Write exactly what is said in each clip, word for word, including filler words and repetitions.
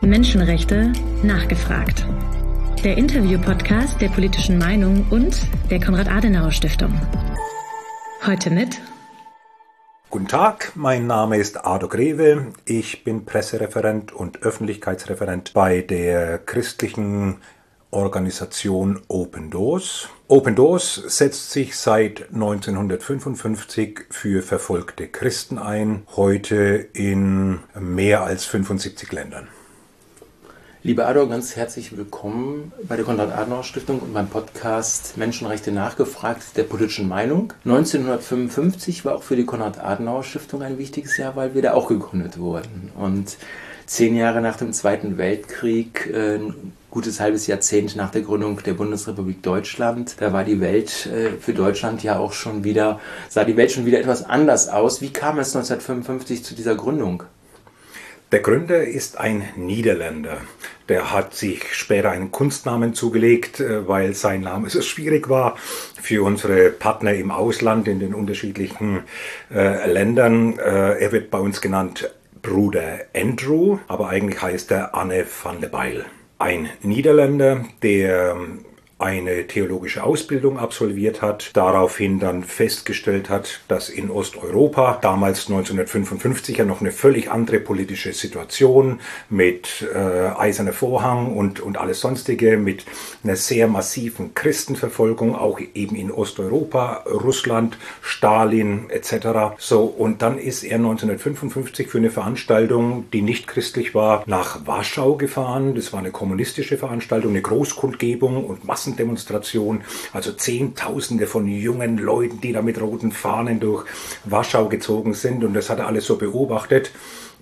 Menschenrechte nachgefragt. Der Interview-Podcast der Politischen Meinung und der Konrad-Adenauer-Stiftung. Heute mit... Guten Tag, mein Name ist Ado Greve. Ich bin Pressereferent und Öffentlichkeitsreferent bei der christlichen Organisation Open Doors. Open Doors setzt sich seit neunzehnhundertfünfundfünfzig für verfolgte Christen ein, heute in mehr als fünfundsiebzig Ländern. Lieber Ado, ganz herzlich willkommen bei der Konrad-Adenauer-Stiftung und beim Podcast Menschenrechte nachgefragt der politischen Meinung. neunzehnhundertfünfundfünfzig war auch für die Konrad-Adenauer-Stiftung ein wichtiges Jahr, weil wir da auch gegründet wurden. Und zehn Jahre nach dem Zweiten Weltkrieg, äh, ein gutes halbes Jahrzehnt nach der Gründung der Bundesrepublik Deutschland, da war die Welt äh, für Deutschland ja auch schon wieder, sah die Welt schon wieder etwas anders aus. Wie kam es neunzehnhundertfünfundfünfzig zu dieser Gründung? Der Gründer ist ein Niederländer. Der hat sich später einen Kunstnamen zugelegt, weil sein Name so schwierig war für unsere Partner im Ausland in den unterschiedlichen äh, Ländern. Äh, er wird bei uns genannt Bruder Andrew, aber eigentlich heißt er Anne van der Bijl. Ein Niederländer, der eine theologische Ausbildung absolviert hat, daraufhin dann festgestellt hat, dass in Osteuropa damals neunzehnhundertfünfundfünfzig ja noch eine völlig andere politische Situation mit äh, Eiserner Vorhang und, und alles sonstige, mit einer sehr massiven Christenverfolgung, auch eben in Osteuropa, Russland, Stalin et cetera. So, und dann ist er neunzehnhundertfünfundfünfzig für eine Veranstaltung, die nicht christlich war, nach Warschau gefahren. Das war eine kommunistische Veranstaltung, eine Großkundgebung und Massen Demonstration, also Zehntausende von jungen Leuten, die da mit roten Fahnen durch Warschau gezogen sind, und das hat er alles so beobachtet.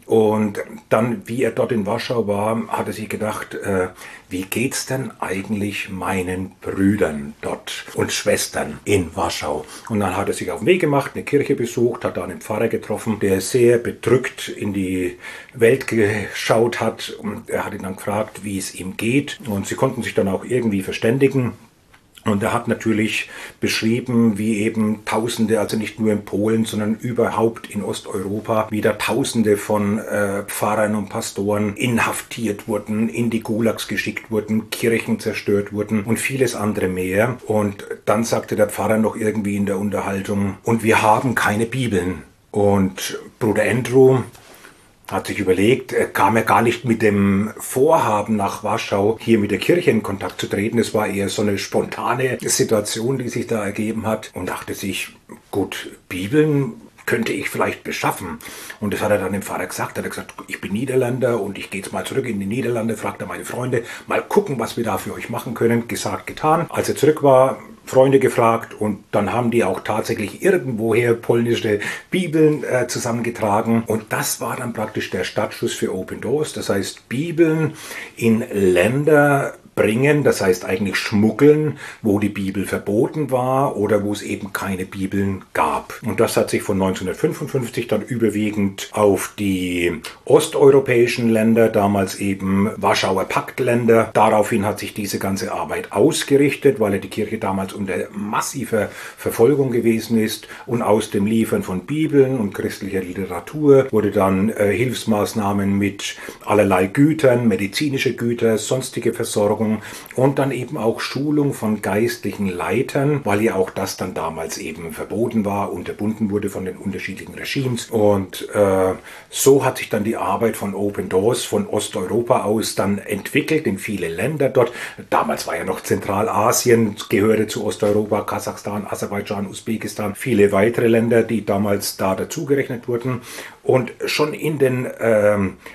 Und dann, wie er dort in Warschau war, hat er sich gedacht, äh, wie geht's denn eigentlich meinen Brüdern dort und Schwestern in Warschau? Und dann hat er sich auf den Weg gemacht, eine Kirche besucht, hat da einen Pfarrer getroffen, der sehr bedrückt in die Welt geschaut hat, und er hat ihn dann gefragt, wie es ihm geht, und sie konnten sich dann auch irgendwie verständigen. Und er hat natürlich beschrieben, wie eben Tausende, also nicht nur in Polen, sondern überhaupt in Osteuropa, wieder Tausende von äh, Pfarrern und Pastoren inhaftiert wurden, in die Gulags geschickt wurden, Kirchen zerstört wurden und vieles andere mehr. Und dann sagte der Pfarrer noch irgendwie in der Unterhaltung, und wir haben keine Bibeln. Und Bruder Andrew hat sich überlegt, er kam ja gar nicht mit dem Vorhaben nach Warschau, hier mit der Kirche in Kontakt zu treten. Es war eher so eine spontane Situation, die sich da ergeben hat, und dachte sich, gut, Bibeln könnte ich vielleicht beschaffen. Und das hat er dann dem Pfarrer gesagt. Er hat gesagt, ich bin Niederländer und ich gehe jetzt mal zurück in die Niederlande, fragt er meine Freunde, mal gucken, was wir da für euch machen können. Gesagt, getan. Als er zurück war, Freunde gefragt, und dann haben die auch tatsächlich irgendwoher polnische Bibeln äh, zusammengetragen. Und das war dann praktisch der Startschuss für Open Doors. Das heißt, Bibeln in Länder bringen, das heißt eigentlich schmuggeln, wo die Bibel verboten war oder wo es eben keine Bibeln gab. Und das hat sich von neunzehnhundertfünfundfünfzig dann überwiegend auf die osteuropäischen Länder, damals eben Warschauer Paktländer, daraufhin hat sich diese ganze Arbeit ausgerichtet, weil ja die Kirche damals unter massiver Verfolgung gewesen ist, und aus dem Liefern von Bibeln und christlicher Literatur wurde dann äh, Hilfsmaßnahmen mit allerlei Gütern, medizinische Güter, sonstige Versorgung und dann eben auch Schulung von geistlichen Leitern, weil ja auch das dann damals eben verboten war, unterbunden wurde von den unterschiedlichen Regimes. Und äh, so hat sich dann die Arbeit von Open Doors von Osteuropa aus dann entwickelt in viele Länder dort. Damals war ja noch Zentralasien, gehörte zu Osteuropa, Kasachstan, Aserbaidschan, Usbekistan, viele weitere Länder, die damals da dazugerechnet wurden. Und schon in den äh,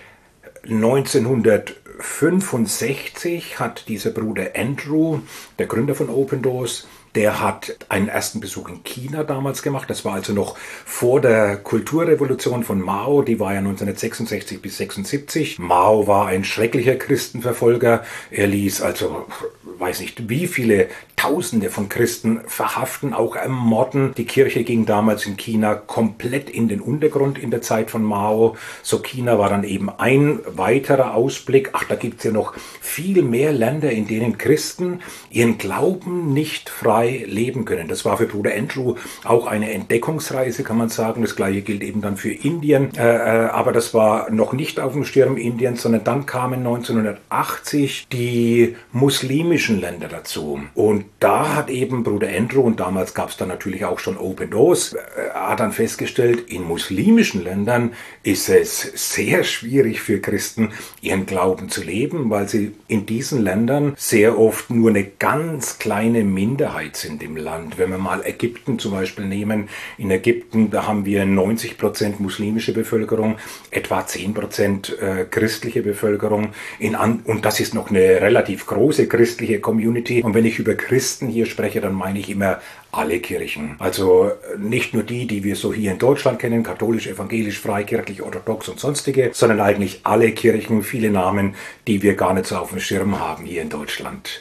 neunzehnhundertfünfundsechzig hat dieser Bruder Andrew, der Gründer von Open Doors, der hat einen ersten Besuch in China damals gemacht. Das war also noch vor der Kulturrevolution von Mao. Die war ja neunzehnhundertsechsundsechzig bis sechsundsiebzig. Mao war ein schrecklicher Christenverfolger. Er ließ also, weiß nicht wie viele Tausende von Christen verhaften, auch ermorden. Die Kirche ging damals in China komplett in den Untergrund in der Zeit von Mao. So, China war dann eben ein weiterer Ausblick. Ach, da gibt es ja noch viel mehr Länder, in denen Christen ihren Glauben nicht frei frei leben können. Das war für Bruder Andrew auch eine Entdeckungsreise, kann man sagen. Das gleiche gilt eben dann für Indien. Äh, aber das war noch nicht auf dem Schirm Indiens, sondern dann kamen neunzehnhundertachtzig die muslimischen Länder dazu. Und da hat eben Bruder Andrew, und damals gab es dann natürlich auch schon Open Doors, äh, hat dann festgestellt, in muslimischen Ländern ist es sehr schwierig für Christen, ihren Glauben zu leben, weil sie in diesen Ländern sehr oft nur eine ganz kleine Minderheit sind im Land. Wenn wir mal Ägypten zum Beispiel nehmen, in Ägypten, da haben wir neunzig Prozent muslimische Bevölkerung, etwa zehn Prozent äh, christliche Bevölkerung, in an und das ist noch eine relativ große christliche Community. Und wenn ich über Christen hier spreche, dann meine ich immer alle Kirchen. Also nicht nur die, die wir so hier in Deutschland kennen, katholisch, evangelisch, freikirchlich, orthodox und sonstige, sondern eigentlich alle Kirchen, viele Namen, die wir gar nicht so auf dem Schirm haben hier in Deutschland.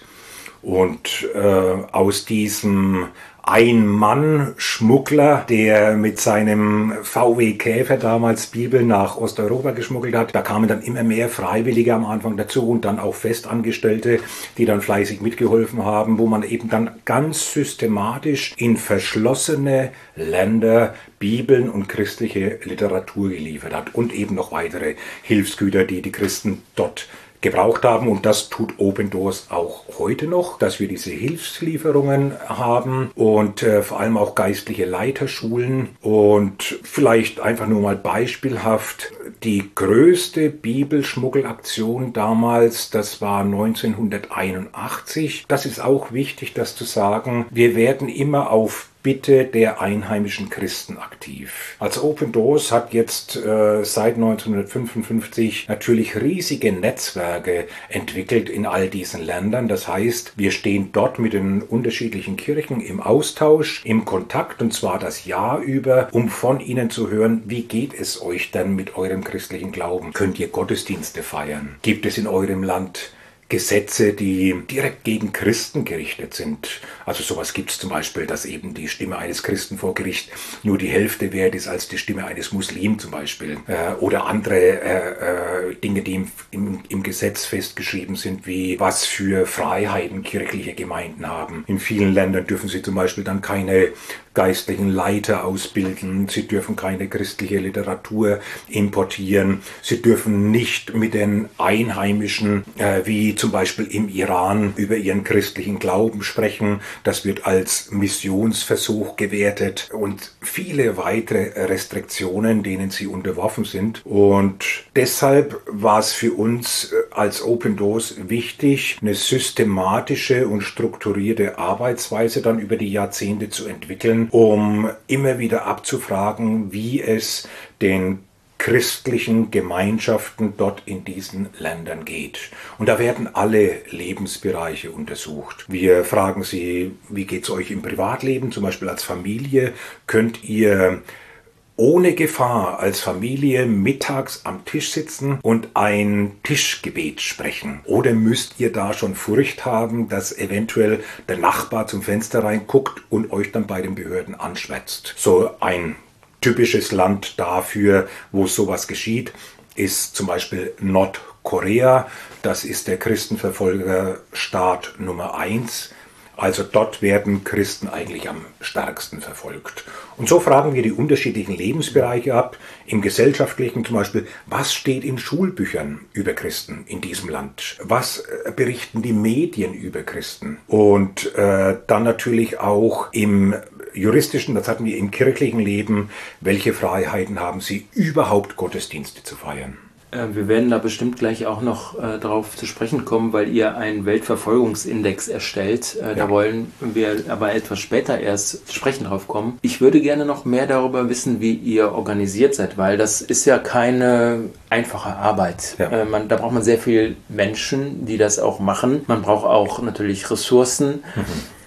Und äh, aus diesem Ein-Mann-Schmuggler, der mit seinem V W Käfer damals Bibeln nach Osteuropa geschmuggelt hat. Da kamen dann immer mehr Freiwillige am Anfang dazu und dann auch Festangestellte, die dann fleißig mitgeholfen haben, wo man eben dann ganz systematisch in verschlossene Länder Bibeln und christliche Literatur geliefert hat und eben noch weitere Hilfsgüter, die die Christen dort gebraucht haben, und das tut Open Doors auch heute noch, dass wir diese Hilfslieferungen haben und äh, vor allem auch geistliche Leiterschulen. Und vielleicht einfach nur mal beispielhaft, die größte Bibelschmuggelaktion damals, das war neunzehnhunderteinundachtzig. Das ist auch wichtig, das zu sagen. Wir werden immer auf Bitte der einheimischen Christen aktiv. Also Open Doors hat jetzt äh, seit neunzehnhundertfünfundfünfzig natürlich riesige Netzwerke entwickelt in all diesen Ländern. Das heißt, wir stehen dort mit den unterschiedlichen Kirchen im Austausch, im Kontakt, und zwar das Jahr über, um von ihnen zu hören, wie geht es euch denn mit eurem christlichen Glauben? Könnt ihr Gottesdienste feiern? Gibt es in eurem Land Gesetze, die direkt gegen Christen gerichtet sind? Also sowas gibt es zum Beispiel, dass eben die Stimme eines Christen vor Gericht nur die Hälfte wert ist als die Stimme eines Muslims zum Beispiel. Äh, oder andere äh, äh, Dinge, die im, im, im Gesetz festgeschrieben sind, wie was für Freiheiten kirchliche Gemeinden haben. In vielen Ländern dürfen sie zum Beispiel dann keine geistlichen Leiter ausbilden, sie dürfen keine christliche Literatur importieren, sie dürfen nicht mit den Einheimischen, äh, wie zum Beispiel im Iran, über ihren christlichen Glauben sprechen. Das wird als Missionsversuch gewertet und viele weitere Restriktionen, denen sie unterworfen sind. Und deshalb war es für uns als Open Doors wichtig, eine systematische und strukturierte Arbeitsweise dann über die Jahrzehnte zu entwickeln, um immer wieder abzufragen, wie es den christlichen Gemeinschaften dort in diesen Ländern geht. Und da werden alle Lebensbereiche untersucht. Wir fragen sie, wie geht es euch im Privatleben, zum Beispiel als Familie? Könnt ihr ohne Gefahr als Familie mittags am Tisch sitzen und ein Tischgebet sprechen? Oder müsst ihr da schon Furcht haben, dass eventuell der Nachbar zum Fenster reinguckt und euch dann bei den Behörden anschwätzt? So ein typisches Land dafür, wo sowas geschieht, ist zum Beispiel Nordkorea. Das ist der Christenverfolgerstaat Nummer eins. Also dort werden Christen eigentlich am stärksten verfolgt. Und so fragen wir die unterschiedlichen Lebensbereiche ab. Im Gesellschaftlichen zum Beispiel, was steht in Schulbüchern über Christen in diesem Land? Was berichten die Medien über Christen? Und äh, dann natürlich auch im juristischen, das hatten wir im kirchlichen Leben, welche Freiheiten haben sie überhaupt, Gottesdienste zu feiern? Wir werden da bestimmt gleich auch noch äh, darauf zu sprechen kommen, weil ihr einen Weltverfolgungsindex erstellt. Äh, ja. Da wollen wir aber etwas später erst zu sprechen drauf kommen. Ich würde gerne noch mehr darüber wissen, wie ihr organisiert seid, weil das ist ja keine einfache Arbeit. Ja. Äh, man, da braucht man sehr viele Menschen, die das auch machen. Man braucht auch natürlich Ressourcen. Mhm.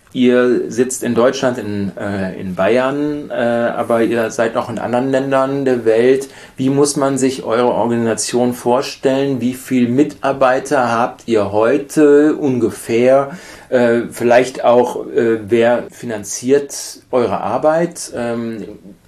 Ihr sitzt in Deutschland, in, äh, in Bayern, äh, aber ihr seid noch in anderen Ländern der Welt. Wie muss man sich eure Organisation vorstellen? Wie viele Mitarbeiter habt ihr heute ungefähr? Äh, vielleicht auch, äh, wer finanziert eure Arbeit? Ähm,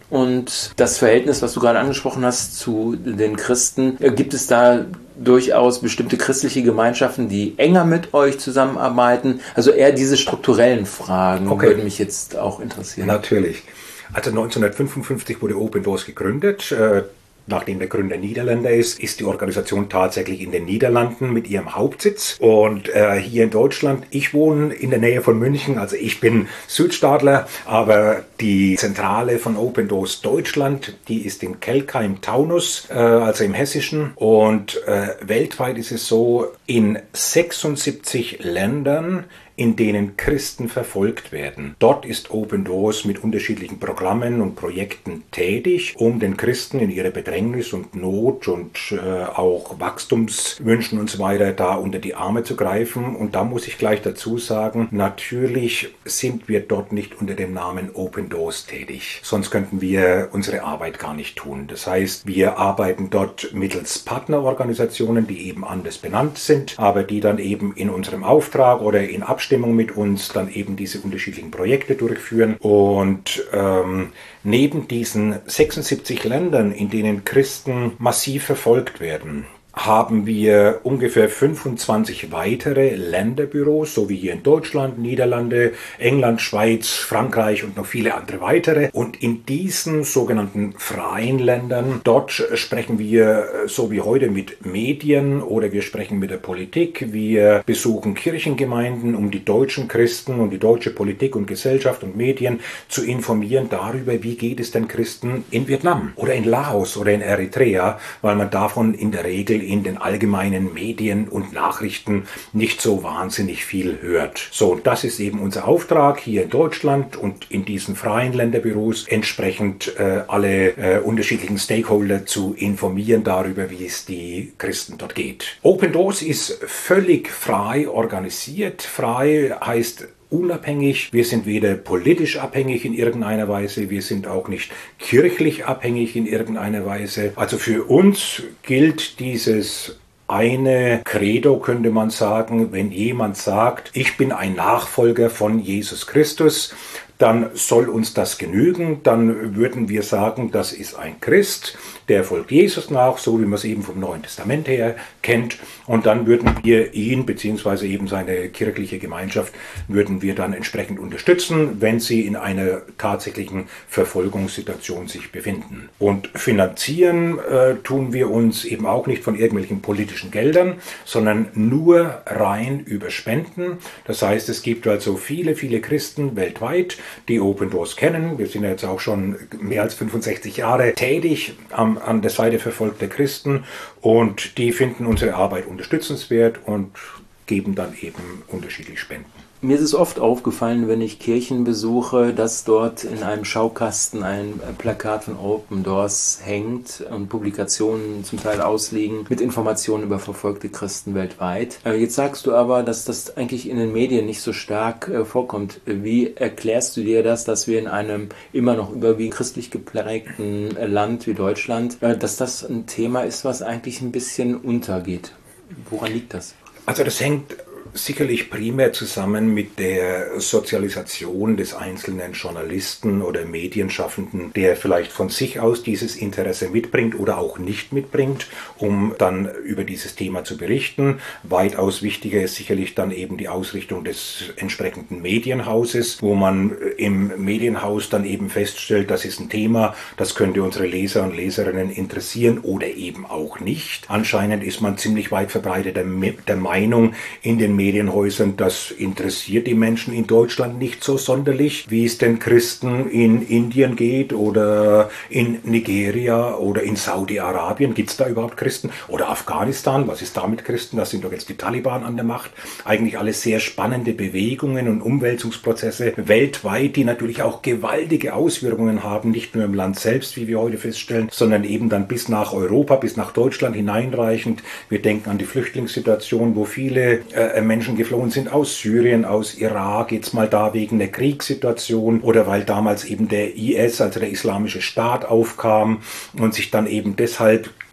Und das Verhältnis, was du gerade angesprochen hast zu den Christen, gibt es da durchaus bestimmte christliche Gemeinschaften, die enger mit euch zusammenarbeiten? Also eher diese strukturellen Fragen okay. würden mich jetzt auch interessieren. Natürlich. Also neunzehnhundertfünfundfünfzig wurde Open Doors gegründet. Äh, Nachdem der Gründer Niederländer ist, ist die Organisation tatsächlich in den Niederlanden mit ihrem Hauptsitz. Und äh, hier in Deutschland, ich wohne in der Nähe von München, also ich bin Südstaatler, aber die Zentrale von Open Doors Deutschland, die ist in Kelkheim-Taunus, äh, also im Hessischen. Und äh, weltweit ist es so, in sechsundsiebzig Ländern, in denen Christen verfolgt werden. Dort ist Open Doors mit unterschiedlichen Programmen und Projekten tätig, um den Christen in ihrer Bedrängnis und Not und äh, auch Wachstumswünschen und so weiter da unter die Arme zu greifen. Und da muss ich gleich dazu sagen, natürlich sind wir dort nicht unter dem Namen Open Doors tätig. Sonst könnten wir unsere Arbeit gar nicht tun. Das heißt, wir arbeiten dort mittels Partnerorganisationen, die eben anders benannt sind, aber die dann eben in unserem Auftrag oder in Abstimmung mit uns dann eben diese unterschiedlichen Projekte durchführen. Und ähm, neben diesen sechsundsiebzig Ländern, in denen Christen massiv verfolgt werden, haben wir ungefähr fünfundzwanzig weitere Länderbüros, so wie hier in Deutschland, Niederlande, England, Schweiz, Frankreich und noch viele andere weitere. Und in diesen sogenannten freien Ländern, dort sprechen wir so wie heute mit Medien oder wir sprechen mit der Politik. Wir besuchen Kirchengemeinden, um die deutschen Christen und die deutsche Politik und Gesellschaft und Medien zu informieren darüber, wie geht es den Christen in Vietnam oder in Laos oder in Eritrea, weil man davon in der Regel in den allgemeinen Medien und Nachrichten nicht so wahnsinnig viel hört. So, und das ist eben unser Auftrag hier in Deutschland und in diesen freien Länderbüros entsprechend äh, alle äh, unterschiedlichen Stakeholder zu informieren darüber, wie es die Christen dort geht. Open Doors ist völlig frei organisiert. Frei heißt unabhängig. Wir sind weder politisch abhängig in irgendeiner Weise, wir sind auch nicht kirchlich abhängig in irgendeiner Weise. Also für uns gilt dieses eine Credo, könnte man sagen, wenn jemand sagt, ich bin ein Nachfolger von Jesus Christus, dann soll uns das genügen, dann würden wir sagen, das ist ein Christ, der folgt Jesus nach, so wie man es eben vom Neuen Testament her kennt. Und dann würden wir ihn, beziehungsweise eben seine kirchliche Gemeinschaft, würden wir dann entsprechend unterstützen, wenn sie in einer tatsächlichen Verfolgungssituation sich befinden. Und finanzieren äh, tun wir uns eben auch nicht von irgendwelchen politischen Geldern, sondern nur rein über Spenden. Das heißt, es gibt also viele, viele Christen weltweit, die Open Doors kennen. Wir sind ja jetzt auch schon mehr als fünfundsechzig Jahre tätig am an der Seite verfolgter Christen und die finden unsere Arbeit unterstützenswert und geben dann eben unterschiedliche Spenden. Mir ist es oft aufgefallen, wenn ich Kirchen besuche, dass dort in einem Schaukasten ein Plakat von Open Doors hängt und Publikationen zum Teil ausliegen mit Informationen über verfolgte Christen weltweit. Jetzt sagst du aber, dass das eigentlich in den Medien nicht so stark vorkommt. Wie erklärst du dir das, dass wir in einem immer noch überwiegend christlich geprägten Land wie Deutschland, dass das ein Thema ist, was eigentlich ein bisschen untergeht? Woran liegt das? Also das hängt sicherlich primär zusammen mit der Sozialisation des einzelnen Journalisten oder Medienschaffenden, der vielleicht von sich aus dieses Interesse mitbringt oder auch nicht mitbringt, um dann über dieses Thema zu berichten. Weitaus wichtiger ist sicherlich dann eben die Ausrichtung des entsprechenden Medienhauses, wo man im Medienhaus dann eben feststellt, das ist ein Thema, das könnte unsere Leser und Leserinnen interessieren oder eben auch nicht. Anscheinend ist man ziemlich weit verbreitet der, der Meinung in den Medienhäusern, das interessiert die Menschen in Deutschland nicht so sonderlich, wie es den Christen in Indien geht oder in Nigeria oder in Saudi-Arabien. Gibt es da überhaupt Christen? Oder Afghanistan, was ist da mit Christen? Da sind doch jetzt die Taliban an der Macht. Eigentlich alles sehr spannende Bewegungen und Umwälzungsprozesse weltweit, die natürlich auch gewaltige Auswirkungen haben, nicht nur im Land selbst, wie wir heute feststellen, sondern eben dann bis nach Europa, bis nach Deutschland hineinreichend. Wir denken an die Flüchtlingssituation, wo viele äh, Menschen geflohen sind aus Syrien, aus Irak, jetzt mal da wegen der Kriegssituation oder weil damals eben der I S, also der Islamische Staat, aufkam und sich dann eben deshalb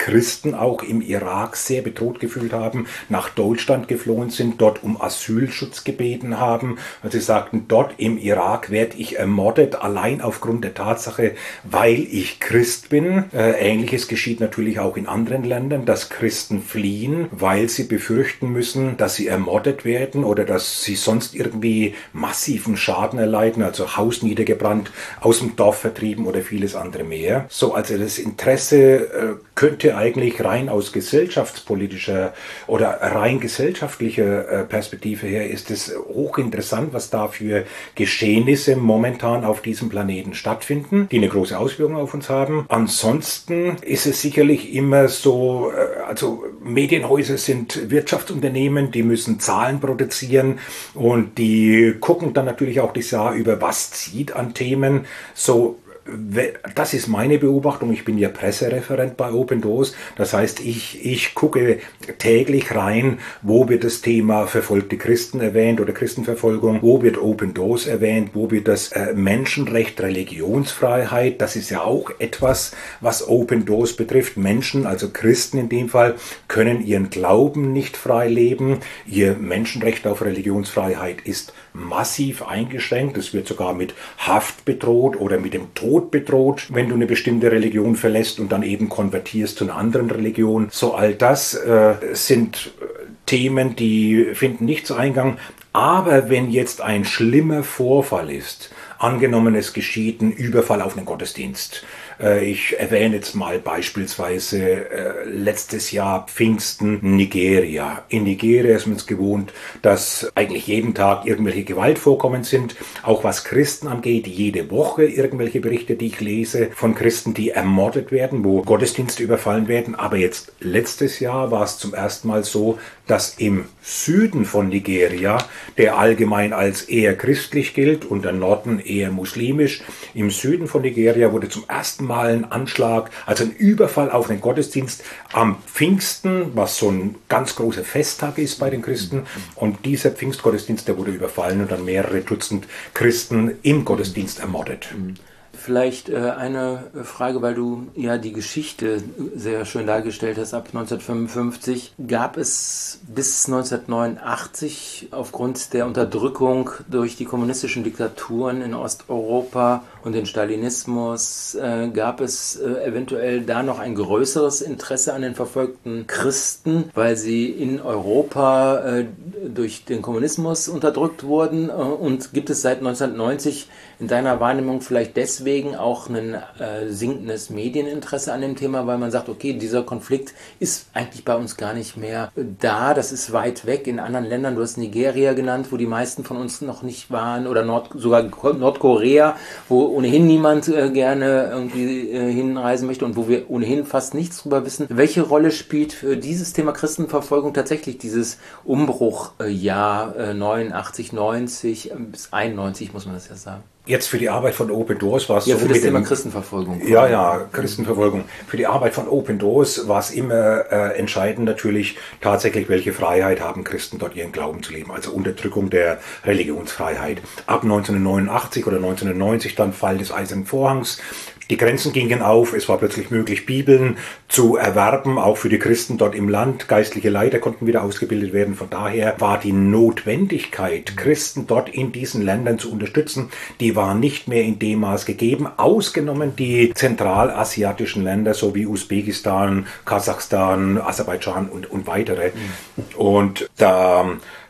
Christen auch im Irak sehr bedroht gefühlt haben, nach Deutschland geflohen sind, dort um Asylschutz gebeten haben. Und sie sagten, dort im Irak werde ich ermordet, allein aufgrund der Tatsache, weil ich Christ bin. Äh, Ähnliches geschieht natürlich auch in anderen Ländern, dass Christen fliehen, weil sie befürchten müssen, dass sie ermordet werden oder dass sie sonst irgendwie massiven Schaden erleiden, also Haus niedergebrannt, aus dem Dorf vertrieben oder vieles andere mehr. So, also das Interesse äh, könnte eigentlich rein aus gesellschaftspolitischer oder rein gesellschaftlicher äh, Perspektive her ist es hochinteressant, was da für Geschehnisse momentan auf diesem Planeten stattfinden, die eine große Auswirkung auf uns haben. Ansonsten ist es sicherlich immer so, äh, also Medienhäuser sind Wirtschaftsunternehmen, die müssen Zahlen produzieren und die gucken dann natürlich auch das Jahr über, was zieht an Themen. So, das ist meine Beobachtung. Ich bin ja Pressereferent bei Open Doors. Das heißt, ich, ich gucke täglich rein, wo wird das Thema verfolgte Christen erwähnt oder Christenverfolgung, wo wird Open Doors erwähnt, wo wird das äh, Menschenrecht, Religionsfreiheit. Das ist ja auch etwas, was Open Doors betrifft. Menschen, also Christen in dem Fall, können ihren Glauben nicht frei leben. Ihr Menschenrecht auf Religionsfreiheit ist massiv eingeschränkt. Es wird sogar mit Haft bedroht oder mit dem Tod bedroht, wenn du eine bestimmte Religion verlässt und dann eben konvertierst zu einer anderen Religion. So, all das äh, sind Themen, die finden nicht so Eingang. Aber wenn jetzt ein schlimmer Vorfall ist, angenommen es geschieht ein Überfall auf einen Gottesdienst, ich erwähne jetzt mal beispielsweise äh, letztes Jahr Pfingsten Nigeria. In Nigeria ist man es gewohnt, dass eigentlich jeden Tag irgendwelche Gewaltvorkommen sind, auch was Christen angeht. Jede Woche irgendwelche Berichte, die ich lese von Christen, die ermordet werden, wo Gottesdienste überfallen werden. Aber jetzt letztes Jahr war es zum ersten Mal so, dass im Süden von Nigeria, der allgemein als eher christlich gilt und der Norden eher muslimisch, im Süden von Nigeria wurde zum ersten Mal ein Anschlag, also ein Überfall auf den Gottesdienst am Pfingsten, was so ein ganz großer Festtag ist bei den Christen. Und dieser Pfingstgottesdienst, der wurde überfallen und dann mehrere Dutzend Christen im Gottesdienst ermordet. Vielleicht äh, eine Frage, weil du ja die Geschichte sehr schön dargestellt hast ab neunzehnhundertfünfundfünfzig. Gab es bis neunzehnhundertneunundachtzig aufgrund der Unterdrückung durch die kommunistischen Diktaturen in Osteuropa und den Stalinismus, äh, gab es äh, eventuell da noch ein größeres Interesse an den verfolgten Christen, weil sie in Europa äh, durch den Kommunismus unterdrückt wurden? Äh, und gibt es seit neunzehnhundertneunzig in deiner Wahrnehmung vielleicht deswegen auch ein äh, sinkendes Medieninteresse an dem Thema, weil man sagt, okay, dieser Konflikt ist eigentlich bei uns gar nicht mehr da, das ist weit weg in anderen Ländern, du hast Nigeria genannt, wo die meisten von uns noch nicht waren, oder Nord, sogar Nordkorea, wo ohnehin niemand äh, gerne irgendwie äh, hinreisen möchte und wo wir ohnehin fast nichts drüber wissen. Welche Rolle spielt für dieses Thema Christenverfolgung tatsächlich dieses Umbruchjahr äh, neunundachtzig, neunzig bis einundneunzig, muss man das ja sagen? Jetzt für die Arbeit von Open Doors war es ja, so für das mit Thema dem, Christenverfolgung. Ja, ja, Christenverfolgung. Für die Arbeit von Open Doors war es immer äh, entscheidend natürlich tatsächlich, welche Freiheit haben Christen dort ihren Glauben zu leben. Also Unterdrückung der Religionsfreiheit. Ab neunzehnhundertneunundachtzig oder neunzehnhundertneunzig dann Fall des Eisernen Vorhangs. Die Grenzen gingen auf, es war plötzlich möglich, Bibeln zu erwerben, auch für die Christen dort im Land. Geistliche Leiter konnten wieder ausgebildet werden. Von daher war die Notwendigkeit, Christen dort in diesen Ländern zu unterstützen, die war nicht mehr in dem Maß gegeben, ausgenommen die zentralasiatischen Länder, so wie Usbekistan, Kasachstan, Aserbaidschan und, und weitere. Mhm. Und da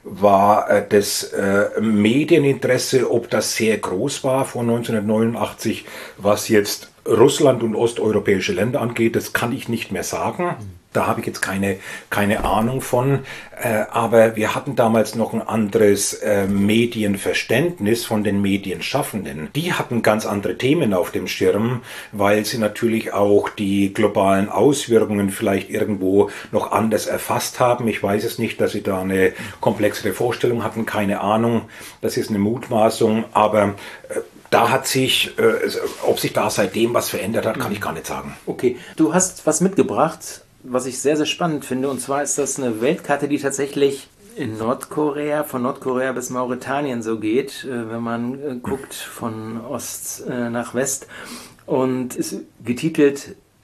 war äh, das äh, Medieninteresse, ob das sehr groß war vor neunzehnhundertneunundachtzig, was jetzt Russland und osteuropäische Länder angeht, das kann ich nicht mehr sagen. Da habe ich jetzt keine, keine Ahnung von. Äh, aber wir hatten damals noch ein anderes äh, Medienverständnis von den Medienschaffenden. Die hatten ganz andere Themen auf dem Schirm, weil sie natürlich auch die globalen Auswirkungen vielleicht irgendwo noch anders erfasst haben. Ich weiß es nicht, dass sie da eine komplexere Vorstellung hatten. Keine Ahnung. Das ist eine Mutmaßung. Aber äh, da hat sich, äh, ob sich da seitdem was verändert hat, kann ich gar nicht sagen. Okay, du hast was mitgebracht, was ich sehr, sehr spannend finde. Und zwar ist das eine Weltkarte, die tatsächlich in Nordkorea, von Nordkorea bis Mauretanien so geht, wenn man guckt von Ost nach West. Und ist getitelt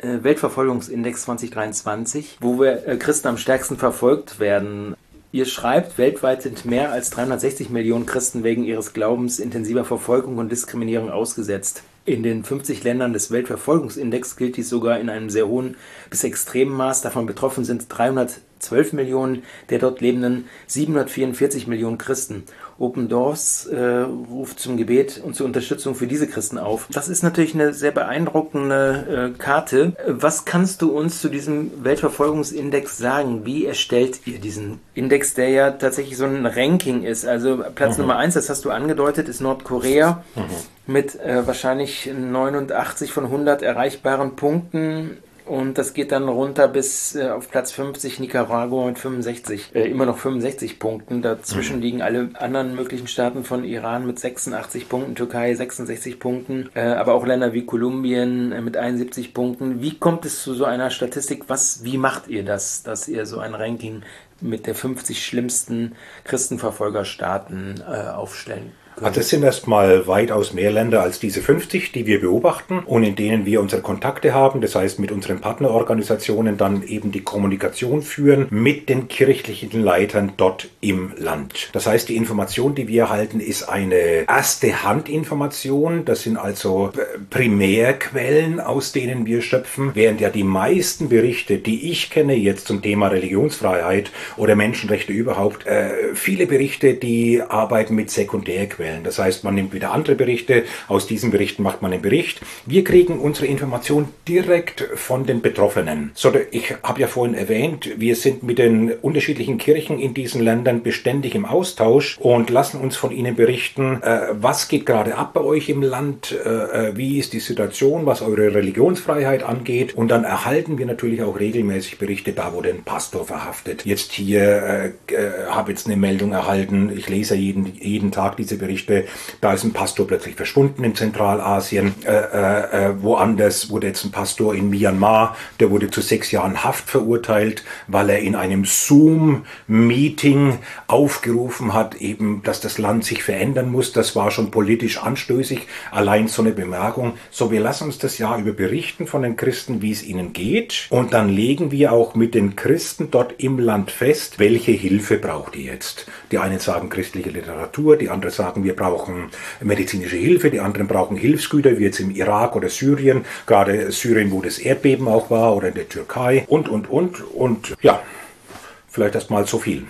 äh, Weltverfolgungsindex zwanzig dreiundzwanzig, wo wir äh, Christen am stärksten verfolgt werden. Ihr schreibt, weltweit sind mehr als dreihundertsechzig Millionen Christen wegen ihres Glaubens intensiver Verfolgung und Diskriminierung ausgesetzt. In den fünfzig Ländern des Weltverfolgungsindex gilt dies sogar in einem sehr hohen bis extremen Maß. Davon betroffen sind dreihundertzwölf Millionen der dort lebenden siebenhundertvierundvierzig Millionen Christen. Open Doors äh, ruft zum Gebet und zur Unterstützung für diese Christen auf. Das ist natürlich eine sehr beeindruckende äh, Karte. Was kannst du uns zu diesem Weltverfolgungsindex sagen? Wie erstellt ihr diesen Index, der ja tatsächlich so ein Ranking ist? Also Platz mhm. Nummer eins, das hast du angedeutet, ist Nordkorea mhm. mit äh, wahrscheinlich neunundachtzig von hundert erreichbaren Punkten. Und das geht dann runter bis äh, auf Platz fünfzig, Nicaragua mit fünfundsechzig, äh, immer noch fünfundsechzig Punkten. Dazwischen mhm. liegen alle anderen möglichen Staaten von Iran mit sechsundachtzig Punkten, Türkei sechsundsechzig Punkten, äh, aber auch Länder wie Kolumbien äh, mit einundsiebzig Punkten. Wie kommt es zu so einer Statistik? Was, wie macht ihr das, dass ihr so ein Ranking mit der fünfzig schlimmsten Christenverfolgerstaaten äh, aufstellen? Also es sind erstmal weitaus mehr Länder als diese fünfzig, die wir beobachten und in denen wir unsere Kontakte haben, das heißt mit unseren Partnerorganisationen dann eben die Kommunikation führen mit den kirchlichen Leitern dort im Land. Das heißt, die Information, die wir erhalten, ist eine Erste-Hand-Information, das sind also Primärquellen, aus denen wir schöpfen, während ja die meisten Berichte, die ich kenne jetzt zum Thema Religionsfreiheit oder Menschenrechte überhaupt, äh, viele Berichte, die arbeiten mit Sekundärquellen. Das heißt, man nimmt wieder andere Berichte, aus diesen Berichten macht man einen Bericht. Wir kriegen unsere Information direkt von den Betroffenen. So, ich habe ja vorhin erwähnt, wir sind mit den unterschiedlichen Kirchen in diesen Ländern beständig im Austausch und lassen uns von ihnen berichten, äh, was geht gerade ab bei euch im Land, äh, wie ist die Situation, was eure Religionsfreiheit angeht. Und dann erhalten wir natürlich auch regelmäßig Berichte, da wurde ein Pastor verhaftet. Jetzt hier äh, äh, habe jetzt eine Meldung erhalten, ich lese jeden, jeden Tag diese Berichte, da ist ein Pastor plötzlich verschwunden in Zentralasien, äh, äh, woanders wurde jetzt ein Pastor in Myanmar, der wurde zu sechs Jahren Haft verurteilt, weil er in einem Zoom-Meeting aufgerufen hat, eben, dass das Land sich verändern muss. Das war schon politisch anstößig, allein so eine Bemerkung. So, wir lassen uns das Jahr über berichten von den Christen, wie es ihnen geht, und dann legen wir auch mit den Christen dort im Land fest, welche Hilfe braucht ihr jetzt. Die einen sagen christliche Literatur, die anderen sagen, wir brauchen medizinische Hilfe, die anderen brauchen Hilfsgüter, wie jetzt im Irak oder Syrien, gerade Syrien, wo das Erdbeben auch war, oder in der Türkei und, und, und. Und ja, vielleicht erst mal so viel.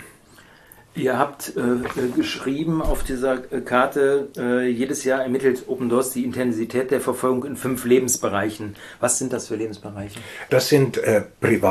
Ihr habt äh, geschrieben auf dieser Karte, äh, jedes Jahr ermittelt Open Doors die Intensität der Verfolgung in fünf Lebensbereichen. Was sind das für Lebensbereiche? Das sind äh,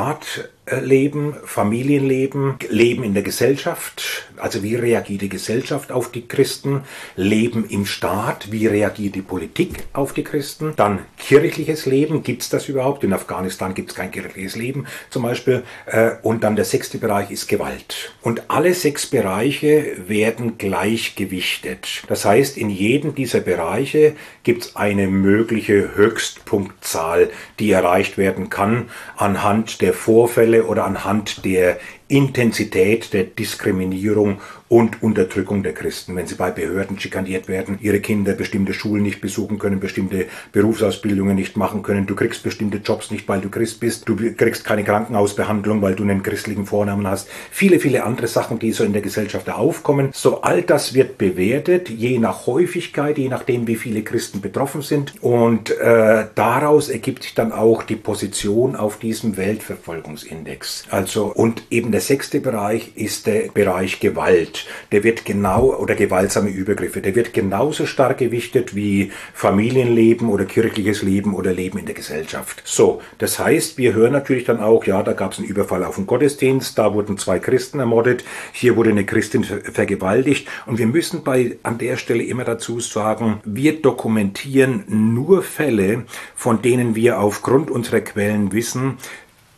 Privatleben, Familienleben, Leben in der Gesellschaft, also wie reagiert die Gesellschaft auf die Christen, Leben im Staat, wie reagiert die Politik auf die Christen, dann kirchliches Leben, gibt es das überhaupt? In Afghanistan gibt es kein kirchliches Leben zum Beispiel. Äh, und dann der sechste Bereich ist Gewalt. Und alle sechs Bereiche werden gleichgewichtet. Das heißt, in jedem dieser Bereiche gibt es eine mögliche Höchstpunktzahl, die erreicht werden kann anhand der Vorfälle oder anhand der Intensität der Diskriminierung und Unterdrückung der Christen, wenn sie bei Behörden schikaniert werden, ihre Kinder bestimmte Schulen nicht besuchen können, bestimmte Berufsausbildungen nicht machen können, du kriegst bestimmte Jobs nicht, weil du Christ bist, du kriegst keine Krankenhausbehandlung, weil du einen christlichen Vornamen hast, viele, viele andere Sachen, die so in der Gesellschaft aufkommen. So, all das wird bewertet, je nach Häufigkeit, je nachdem, wie viele Christen betroffen sind, und äh, daraus ergibt sich dann auch die Position auf diesem Weltverfolgungsindex. Also, und eben der sechste Bereich ist der Bereich Gewalt. Der wird genau, oder gewaltsame Übergriffe, der wird genauso stark gewichtet wie Familienleben oder kirchliches Leben oder Leben in der Gesellschaft. So, das heißt, wir hören natürlich dann auch, ja, da gab es einen Überfall auf den Gottesdienst, da wurden zwei Christen ermordet, hier wurde eine Christin vergewaltigt, und wir müssen bei an der Stelle immer dazu sagen, wir dokumentieren nur Fälle, von denen wir aufgrund unserer Quellen wissen,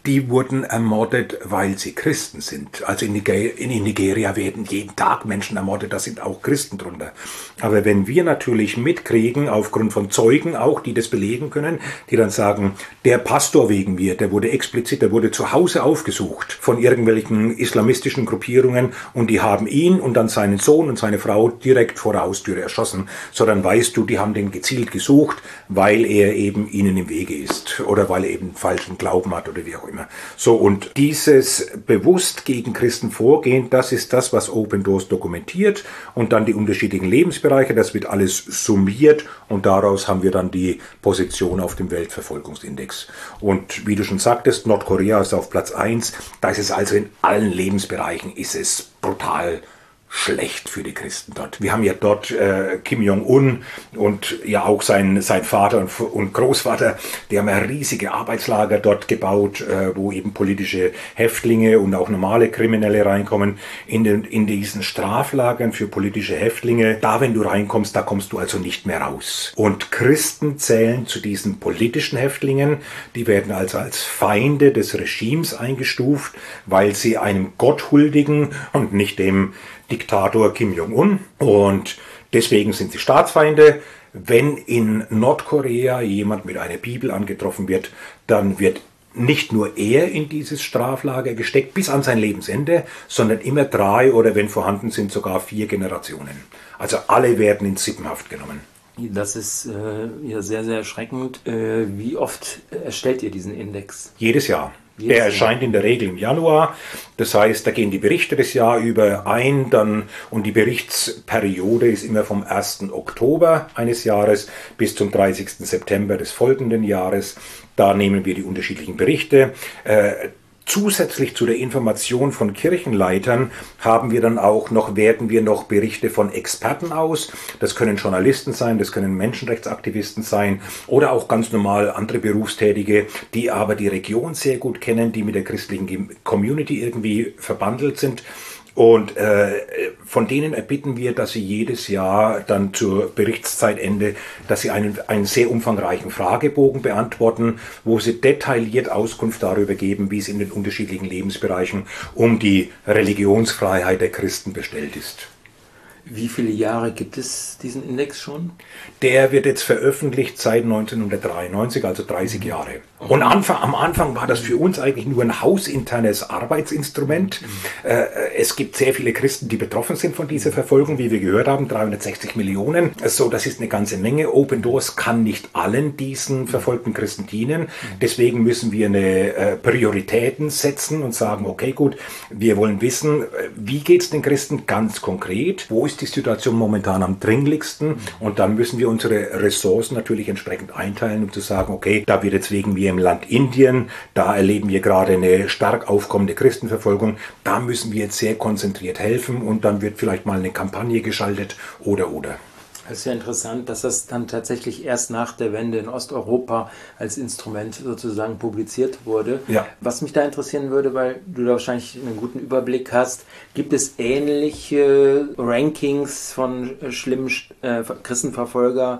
die wurden ermordet, weil sie Christen sind. Also in Niger- in Nigeria werden jeden Tag Menschen ermordet, da sind auch Christen drunter. Aber wenn wir natürlich mitkriegen, aufgrund von Zeugen auch, die das belegen können, die dann sagen, der Pastor wegen mir, der wurde explizit, der wurde zu Hause aufgesucht von irgendwelchen islamistischen Gruppierungen und die haben ihn und dann seinen Sohn und seine Frau direkt vor der Haustüre erschossen. So, dann weißt du, die haben den gezielt gesucht, weil er eben ihnen im Wege ist oder weil er eben falschen Glauben hat oder wie auch immer. So, und dieses bewusst gegen Christen vorgehen, das ist das, was Open Doors dokumentiert und dann die unterschiedlichen Lebensbereiche, das wird alles summiert und daraus haben wir dann die Position auf dem Weltverfolgungsindex. Und wie du schon sagtest, Nordkorea ist auf Platz eins, da ist es also in allen Lebensbereichen ist es brutal schlecht für die Christen dort. Wir haben ja dort äh, Kim Jong-un und ja auch sein, sein Vater und, und Großvater, die haben ja riesige Arbeitslager dort gebaut, äh, wo eben politische Häftlinge und auch normale Kriminelle reinkommen. In, den, in diesen Straflagern für politische Häftlinge, da wenn du reinkommst, da kommst du also nicht mehr raus. Und Christen zählen zu diesen politischen Häftlingen, die werden also als Feinde des Regimes eingestuft, weil sie einem Gott huldigen und nicht dem Diktator Kim Jong-un und deswegen sind sie Staatsfeinde. Wenn in Nordkorea jemand mit einer Bibel angetroffen wird, dann wird nicht nur er in dieses Straflager gesteckt bis an sein Lebensende, sondern immer drei oder wenn vorhanden sind sogar vier Generationen. Also alle werden in Sippenhaft genommen. Das ist äh, ja sehr, sehr erschreckend. Äh, wie oft erstellt ihr diesen Index? Jedes Jahr. Der erscheint in der Regel im Januar. Das heißt, da gehen die Berichte des Jahres über ein, dann, und die Berichtsperiode ist immer vom ersten Oktober eines Jahres bis zum dreißigsten September des folgenden Jahres. Da nehmen wir die unterschiedlichen Berichte. Äh, Zusätzlich zu der Information von Kirchenleitern haben wir dann auch noch, werten wir noch Berichte von Experten aus. Das können Journalisten sein, das können Menschenrechtsaktivisten sein oder auch ganz normal andere Berufstätige, die aber die Region sehr gut kennen, die mit der christlichen Community irgendwie verbandelt sind. Und äh, von denen erbitten wir, dass sie jedes Jahr dann zur Berichtszeitende, dass sie einen, einen sehr umfangreichen Fragebogen beantworten, wo sie detailliert Auskunft darüber geben, wie es in den unterschiedlichen Lebensbereichen um die Religionsfreiheit der Christen bestellt ist. Wie viele Jahre gibt es diesen Index schon? Der wird jetzt veröffentlicht seit neunzehnhundertdreiundneunzig, also dreißig Jahre. Und Anfang, am Anfang war das für uns eigentlich nur ein hausinternes Arbeitsinstrument. Äh, es gibt sehr viele Christen, die betroffen sind von dieser Verfolgung, wie wir gehört haben, dreihundertsechzig Millionen. So, das ist eine ganze Menge. Open Doors kann nicht allen diesen verfolgten Christen dienen. Deswegen müssen wir eine äh, Prioritäten setzen und sagen, okay, gut, wir wollen wissen, wie geht es den Christen ganz konkret? Wo ist die Situation momentan am dringlichsten? Und dann müssen wir unsere Ressourcen natürlich entsprechend einteilen, um zu sagen, okay, da wird jetzt wegen wir im Land Indien, da erleben wir gerade eine stark aufkommende Christenverfolgung, da müssen wir jetzt sehr konzentriert helfen und dann wird vielleicht mal eine Kampagne geschaltet oder oder. Es ist ja interessant, dass das dann tatsächlich erst nach der Wende in Osteuropa als Instrument sozusagen publiziert wurde. Ja. Was mich da interessieren würde, weil du da wahrscheinlich einen guten Überblick hast, gibt es ähnliche Rankings von schlimmen äh, Christenverfolger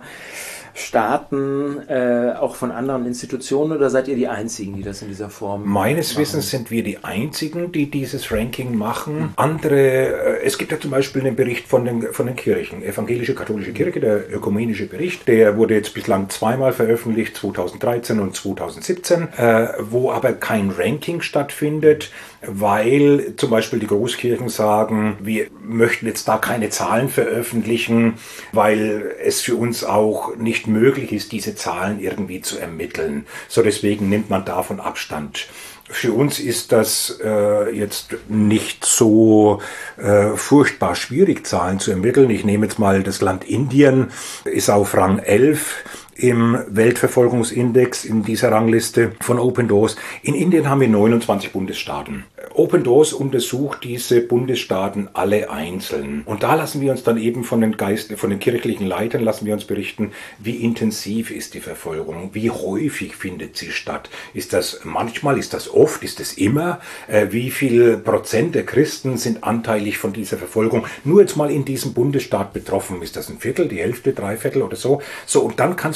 Staaten, äh, auch von anderen Institutionen, oder seid ihr die Einzigen, die das in dieser Form Meines machen? Wissens sind wir die Einzigen, die dieses Ranking machen. Mhm. Andere, äh, es gibt ja zum Beispiel einen Bericht von den, von den Kirchen, Evangelische Katholische Kirche, der ökumenische Bericht, der wurde jetzt bislang zweimal veröffentlicht, zweitausenddreizehn und zweitausendsiebzehn, äh, wo aber kein Ranking stattfindet, weil zum Beispiel die Großkirchen sagen, wir möchten jetzt da keine Zahlen veröffentlichen, weil es für uns auch nicht möglich ist, diese Zahlen irgendwie zu ermitteln. So, deswegen nimmt man davon Abstand. Für uns ist das äh, jetzt nicht so äh, furchtbar schwierig, Zahlen zu ermitteln. Ich nehme jetzt mal das Land Indien, ist auf Rang elf im Weltverfolgungsindex in dieser Rangliste von Open Doors. In Indien haben wir neunundzwanzig Bundesstaaten. Open Doors untersucht diese Bundesstaaten alle einzeln. Und da lassen wir uns dann eben von den Geist, von den kirchlichen Leitern lassen wir uns berichten, wie intensiv ist die Verfolgung, wie häufig findet sie statt. Ist das manchmal, ist das oft, ist das immer? Äh, wie viel Prozent der Christen sind anteilig von dieser Verfolgung nur jetzt mal in diesem Bundesstaat betroffen? Ist das ein Viertel, die Hälfte, drei Viertel oder so? So, und dann kannst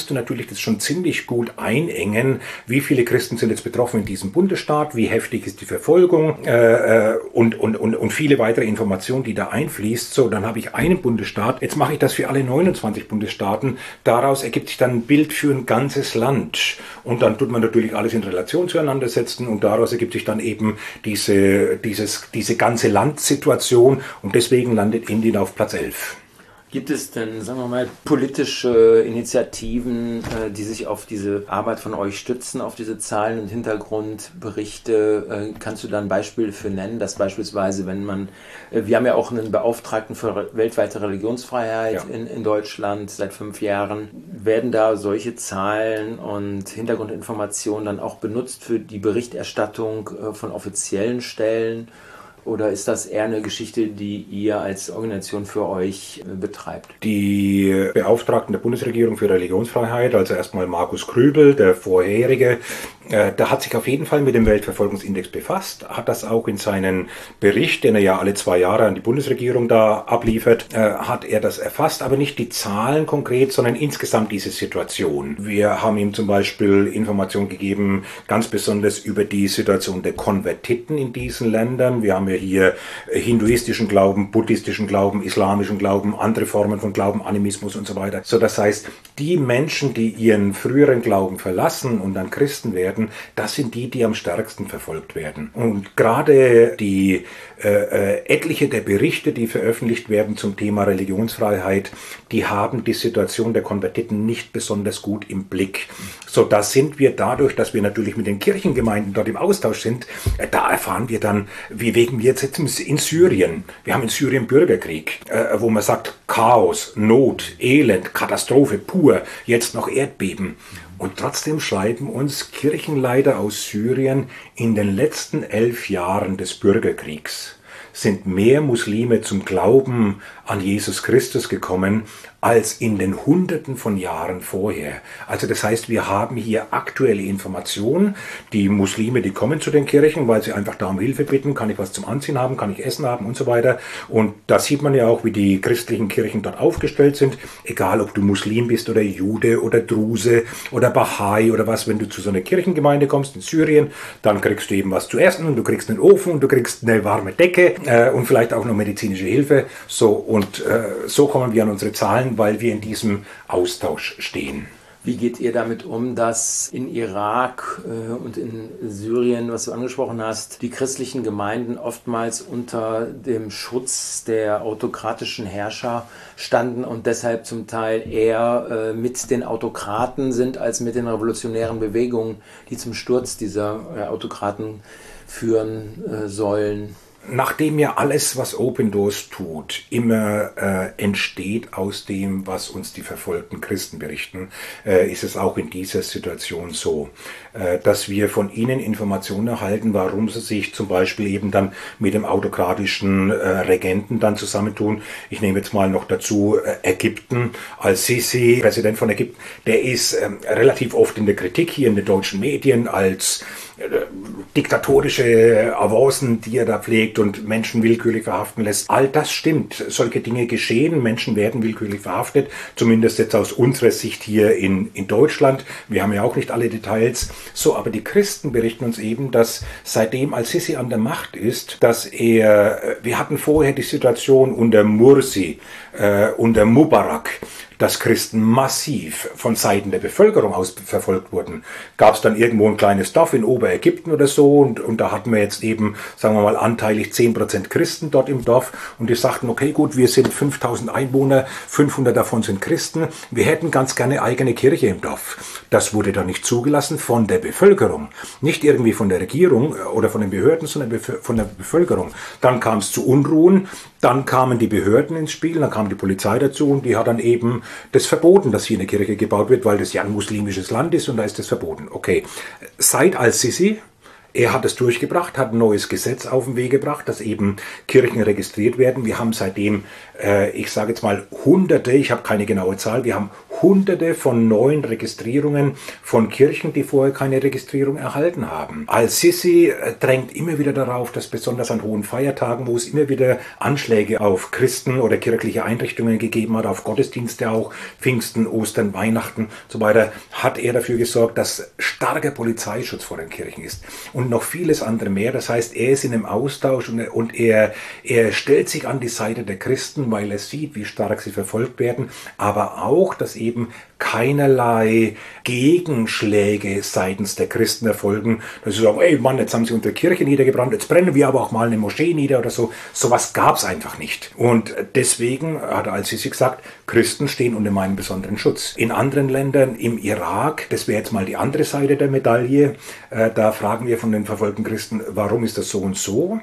kannst du natürlich das schon ziemlich gut einengen. Wie viele Christen sind jetzt betroffen in diesem Bundesstaat? Wie heftig ist die Verfolgung? Äh, und, und, und, und viele weitere Informationen, die da einfließt. So, dann habe ich einen Bundesstaat. Jetzt mache ich das für alle neunundzwanzig Bundesstaaten. Daraus ergibt sich dann ein Bild für ein ganzes Land. Und dann tut man natürlich alles in Relation zueinander setzen und daraus ergibt sich dann eben diese, dieses, diese ganze Landsituation und deswegen landet Indien auf Platz elf. Gibt es denn, sagen wir mal, politische Initiativen, die sich auf diese Arbeit von euch stützen, auf diese Zahlen und Hintergrundberichte? Kannst du da ein Beispiel für nennen, dass beispielsweise, wenn man, wir haben ja auch einen Beauftragten für weltweite Religionsfreiheit ja. in, in Deutschland seit fünf Jahren, werden da solche Zahlen und Hintergrundinformationen dann auch benutzt für die Berichterstattung von offiziellen Stellen? Oder ist das eher eine Geschichte, die ihr als Organisation für euch betreibt? Die Beauftragten der Bundesregierung für Religionsfreiheit, also erstmal Markus Krübel, der vorherige, äh, der hat sich auf jeden Fall mit dem Weltverfolgungsindex befasst, hat das auch in seinen Bericht, den er ja alle zwei Jahre an die Bundesregierung da abliefert, äh, hat er das erfasst, aber nicht die Zahlen konkret, sondern insgesamt diese Situation. Wir haben ihm zum Beispiel Informationen gegeben, ganz besonders über die Situation der Konvertiten in diesen Ländern. Wir haben ja hier hinduistischen Glauben, buddhistischen Glauben, islamischen Glauben, andere Formen von Glauben, Animismus und so weiter. So, das heißt, die Menschen, die ihren früheren Glauben verlassen und dann Christen werden, das sind die, die am stärksten verfolgt werden. Und gerade die äh, etliche der Berichte, die veröffentlicht werden zum Thema Religionsfreiheit, die haben die Situation der Konvertiten nicht besonders gut im Blick. So, da sind wir dadurch, dass wir natürlich mit den Kirchengemeinden dort im Austausch sind, äh, da erfahren wir dann, wie wegen wir jetzt in Syrien. Wir haben in Syrien Bürgerkrieg, äh, wo man sagt, Chaos, Not, Elend, Katastrophe pur, jetzt noch Erdbeben. Und trotzdem schreiben uns Kirchenleiter aus Syrien, in den letzten elf Jahren des Bürgerkriegs sind mehr Muslime zum Glauben an Jesus Christus gekommen, als in den Hunderten von Jahren vorher. Also das heißt, wir haben hier aktuelle Informationen. Die Muslime, die kommen zu den Kirchen, weil sie einfach da um Hilfe bitten, kann ich was zum Anziehen haben, kann ich Essen haben und so weiter. Und da sieht man ja auch, wie die christlichen Kirchen dort aufgestellt sind. Egal, ob du Muslim bist oder Jude oder Druse oder Bahai oder was, wenn du zu so einer Kirchengemeinde kommst in Syrien, dann kriegst du eben was zu essen und du kriegst einen Ofen und du kriegst eine warme Decke äh, und vielleicht auch noch medizinische Hilfe. So, und äh, so kommen wir an unsere Zahlen, weil wir in diesem Austausch stehen. Wie geht ihr damit um, dass in Irak äh, und in Syrien, was du angesprochen hast, die christlichen Gemeinden oftmals unter dem Schutz der autokratischen Herrscher standen und deshalb zum Teil eher äh, mit den Autokraten sind, als mit den revolutionären Bewegungen, die zum Sturz dieser äh, Autokraten führen äh, sollen? Nachdem ja alles, was Open Doors tut, immer äh, entsteht aus dem, was uns die verfolgten Christen berichten, äh, ist es auch in dieser Situation so, äh, dass wir von ihnen Informationen erhalten, warum sie sich zum Beispiel eben dann mit dem autokratischen äh, Regenten dann zusammentun. Ich nehme jetzt mal noch dazu äh, Ägypten. Al-Sisi, Präsident von Ägypten, der ist äh, relativ oft in der Kritik hier in den deutschen Medien als diktatorische Avancen, die er da pflegt und Menschen willkürlich verhaften lässt. All das stimmt. Solche Dinge geschehen. Menschen werden willkürlich verhaftet. Zumindest jetzt aus unserer Sicht hier in, in Deutschland. Wir haben ja auch nicht alle Details. So, aber die Christen berichten uns eben, dass seitdem Al-Sisi an der Macht ist, dass er, wir hatten vorher die Situation unter Mursi, äh, unter Mubarak, dass Christen massiv von Seiten der Bevölkerung aus verfolgt wurden. Gab es dann irgendwo ein kleines Dorf in Oberägypten oder so und, und da hatten wir jetzt eben, sagen wir mal, anteilig zehn Prozent Christen dort im Dorf und die sagten, okay gut, wir sind fünftausend Einwohner, fünfhundert davon sind Christen, wir hätten ganz gerne eigene Kirche im Dorf. Das wurde dann nicht zugelassen von der Bevölkerung, nicht irgendwie von der Regierung oder von den Behörden, sondern von der Bevölkerung. Dann kam es zu Unruhen, dann kamen die Behörden ins Spiel, dann kam die Polizei dazu und die hat dann eben das verboten, dass hier eine Kirche gebaut wird, weil das ja ein muslimisches Land ist und da ist das verboten. Okay, seit Al-Sisi, er hat es durchgebracht, hat ein neues Gesetz auf den Weg gebracht, dass eben Kirchen registriert werden. Wir haben seitdem, äh, ich sage jetzt mal Hunderte, ich habe keine genaue Zahl, wir haben hunderte von neuen Registrierungen von Kirchen, die vorher keine Registrierung erhalten haben. Al-Sisi drängt immer wieder darauf, dass besonders an hohen Feiertagen, wo es immer wieder Anschläge auf Christen oder kirchliche Einrichtungen gegeben hat, auf Gottesdienste auch, Pfingsten, Ostern, Weihnachten und so weiter, hat er dafür gesorgt, dass starker Polizeischutz vor den Kirchen ist und noch vieles andere mehr. Das heißt, er ist in einem Austausch und, und er, er stellt sich an die Seite der Christen, weil er sieht, wie stark sie verfolgt werden, aber auch, dass eben keinerlei Gegenschläge seitens der Christen erfolgen, dass sie sagen, ey Mann, jetzt haben sie unsere Kirche niedergebrannt, jetzt brennen wir aber auch mal eine Moschee nieder oder so. Sowas gab es einfach nicht. Und deswegen hat Al-Sisi gesagt, Christen stehen unter meinem besonderen Schutz. In anderen Ländern, im Irak, das wäre jetzt mal die andere Seite der Medaille, äh, da fragen wir von den verfolgten Christen, warum ist das so und so?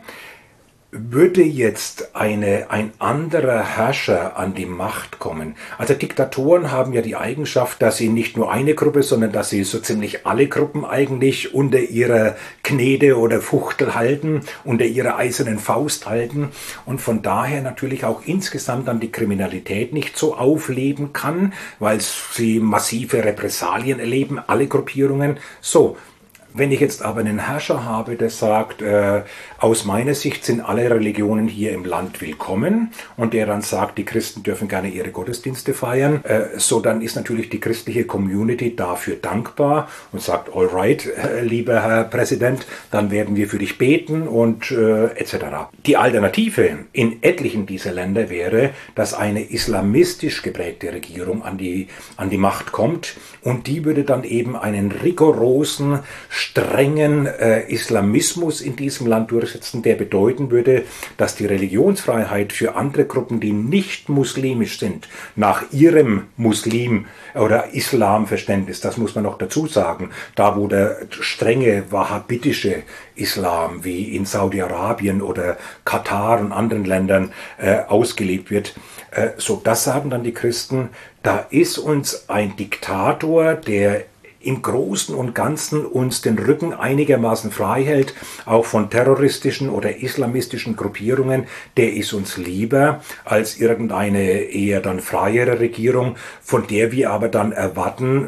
Würde jetzt eine, ein anderer Herrscher an die Macht kommen? Also Diktatoren haben ja die Eigenschaft, dass sie nicht nur eine Gruppe, sondern dass sie so ziemlich alle Gruppen eigentlich unter ihrer Knete oder Fuchtel halten, unter ihrer eisernen Faust halten und von daher natürlich auch insgesamt dann die Kriminalität nicht so aufleben kann, weil sie massive Repressalien erleben, alle Gruppierungen. So. Wenn ich jetzt aber einen Herrscher habe, der sagt, äh, aus meiner Sicht sind alle Religionen hier im Land willkommen und der dann sagt, die Christen dürfen gerne ihre Gottesdienste feiern, äh, so dann ist natürlich die christliche Community dafür dankbar und sagt, all right, äh, lieber Herr Präsident, dann werden wir für dich beten und äh, et cetera. Die Alternative in etlichen dieser Länder wäre, dass eine islamistisch geprägte Regierung an die, an die Macht kommt und die würde dann eben einen rigorosen, strengen äh, Islamismus in diesem Land durchsetzen, der bedeuten würde, dass die Religionsfreiheit für andere Gruppen, die nicht muslimisch sind, nach ihrem Muslim- oder Islamverständnis, das muss man noch dazu sagen, da wo der strenge wahhabitische Islam wie in Saudi-Arabien oder Katar und anderen Ländern äh, ausgelebt wird, äh, so das sagen dann die Christen, da ist uns ein Diktator, der im Großen und Ganzen uns den Rücken einigermaßen frei hält, auch von terroristischen oder islamistischen Gruppierungen, der ist uns lieber als irgendeine eher dann freiere Regierung, von der wir aber dann erwarten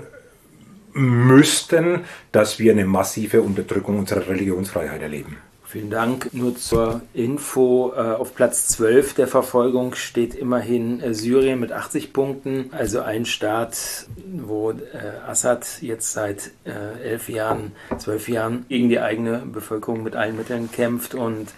müssten, dass wir eine massive Unterdrückung unserer Religionsfreiheit erleben. Vielen Dank. Nur zur Info, auf Platz zwölf der Verfolgung steht immerhin Syrien mit achtzig Punkten, also ein Staat, wo Assad jetzt seit elf Jahren, zwölf Jahren gegen die eigene Bevölkerung mit allen Mitteln kämpft und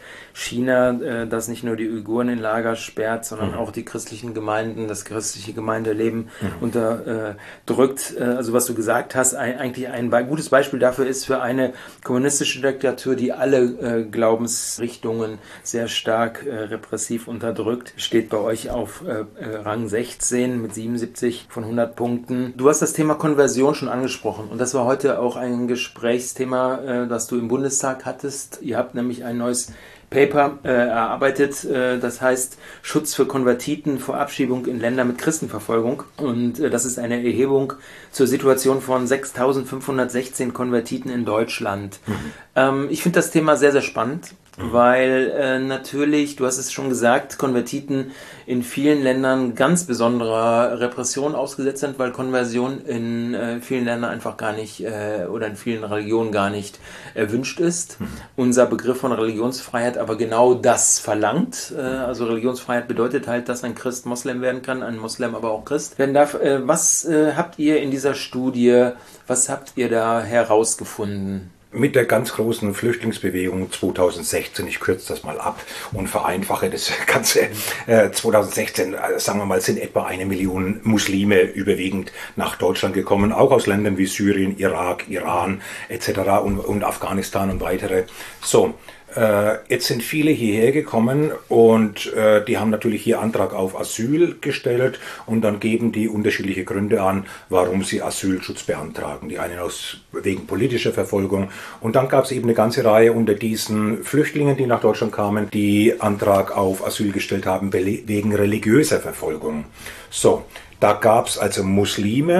China, das nicht nur die Uiguren in Lager sperrt, sondern auch die christlichen Gemeinden, das christliche Gemeindeleben mhm. unterdrückt. Also was du gesagt hast, eigentlich ein gutes Beispiel dafür ist für eine kommunistische Diktatur, die alle Glaubensrichtungen sehr stark äh, repressiv unterdrückt, steht bei euch auf äh, Rang sechzehn mit siebenundsiebzig von hundert Punkten. Du hast das Thema Konversion schon angesprochen und das war heute auch ein Gesprächsthema, äh, das du im Bundestag hattest. Ihr habt nämlich ein neues Paper äh, erarbeitet, äh, das heißt Schutz für Konvertiten vor Abschiebung in Länder mit Christenverfolgung und äh, das ist eine Erhebung zur Situation von sechstausendfünfhundertsechzehn Konvertiten in Deutschland. Mhm. Ähm, ich finde das Thema sehr, sehr spannend, mhm. weil äh, natürlich, du hast es schon gesagt, Konvertiten in vielen Ländern ganz besonderer Repression ausgesetzt sind, weil Konversion in äh, vielen Ländern einfach gar nicht äh, oder in vielen Religionen gar nicht erwünscht ist. Mhm. Unser Begriff von Religionsfreiheit aber genau das verlangt. Äh, also Religionsfreiheit bedeutet halt, dass ein Christ Moslem werden kann, ein Moslem aber auch Christ werden darf. Äh, was äh, habt ihr in dieser Studie, was habt ihr da herausgefunden? Mit der ganz großen Flüchtlingsbewegung zweitausendsechzehn, ich kürze das mal ab und vereinfache das Ganze, äh, zweitausendsechzehn, äh, sagen wir mal, sind etwa eine Million Muslime überwiegend nach Deutschland gekommen, auch aus Ländern wie Syrien, Irak, Iran et cetera und, und Afghanistan und weitere. So, äh, jetzt sind viele hierher gekommen und äh, die haben natürlich hier Antrag auf Asyl gestellt und dann geben die unterschiedliche Gründe an, warum sie Asylschutz beantragen. Die einen aus wegen politischer Verfolgung und dann gab es eben eine ganze Reihe unter diesen Flüchtlingen, die nach Deutschland kamen, die Antrag auf Asyl gestellt haben wegen religiöser Verfolgung. So, da gab es also Muslime,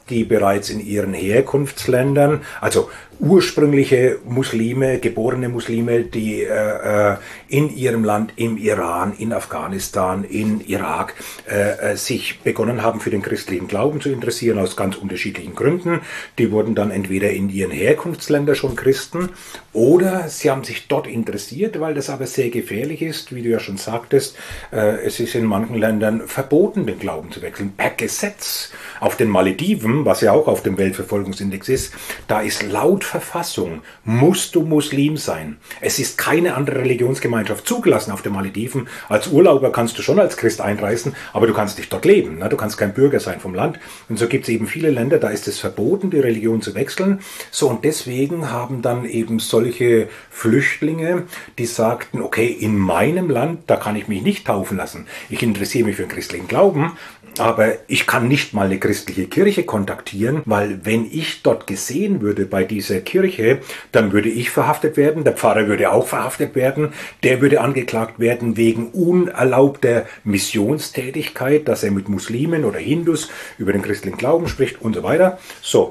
die bereits in ihren Herkunftsländern, also ursprüngliche Muslime, geborene Muslime, die äh, in ihrem Land, im Iran, in Afghanistan, in Irak, äh, sich begonnen haben, für den christlichen Glauben zu interessieren, aus ganz unterschiedlichen Gründen. Die wurden dann entweder in ihren Herkunftsländern schon Christen oder sie haben sich dort interessiert, weil das aber sehr gefährlich ist, wie du ja schon sagtest. Äh, es ist in manchen Ländern verboten, den Glauben zu wechseln, per Gesetz. Auf den Malediven, was ja auch auf dem Weltverfolgungsindex ist, da ist laut Verfassung, musst du Muslim sein. Es ist keine andere Religionsgemeinschaft zugelassen auf den Malediven. Als Urlauber kannst du schon als Christ einreisen, aber du kannst nicht dort leben. Ne? Du kannst kein Bürger sein vom Land. Und so gibt es eben viele Länder, da ist es verboten, die Religion zu wechseln. So, und deswegen haben dann eben solche Flüchtlinge, die sagten, okay, in meinem Land, da kann ich mich nicht taufen lassen. Ich interessiere mich für den christlichen Glauben, aber ich kann nicht mal eine christliche Kirche kontaktieren, weil wenn ich dort gesehen würde bei dieser Kirche, dann würde ich verhaftet werden, der Pfarrer würde auch verhaftet werden, der würde angeklagt werden wegen unerlaubter Missionstätigkeit, dass er mit Muslimen oder Hindus über den christlichen Glauben spricht und so weiter. So.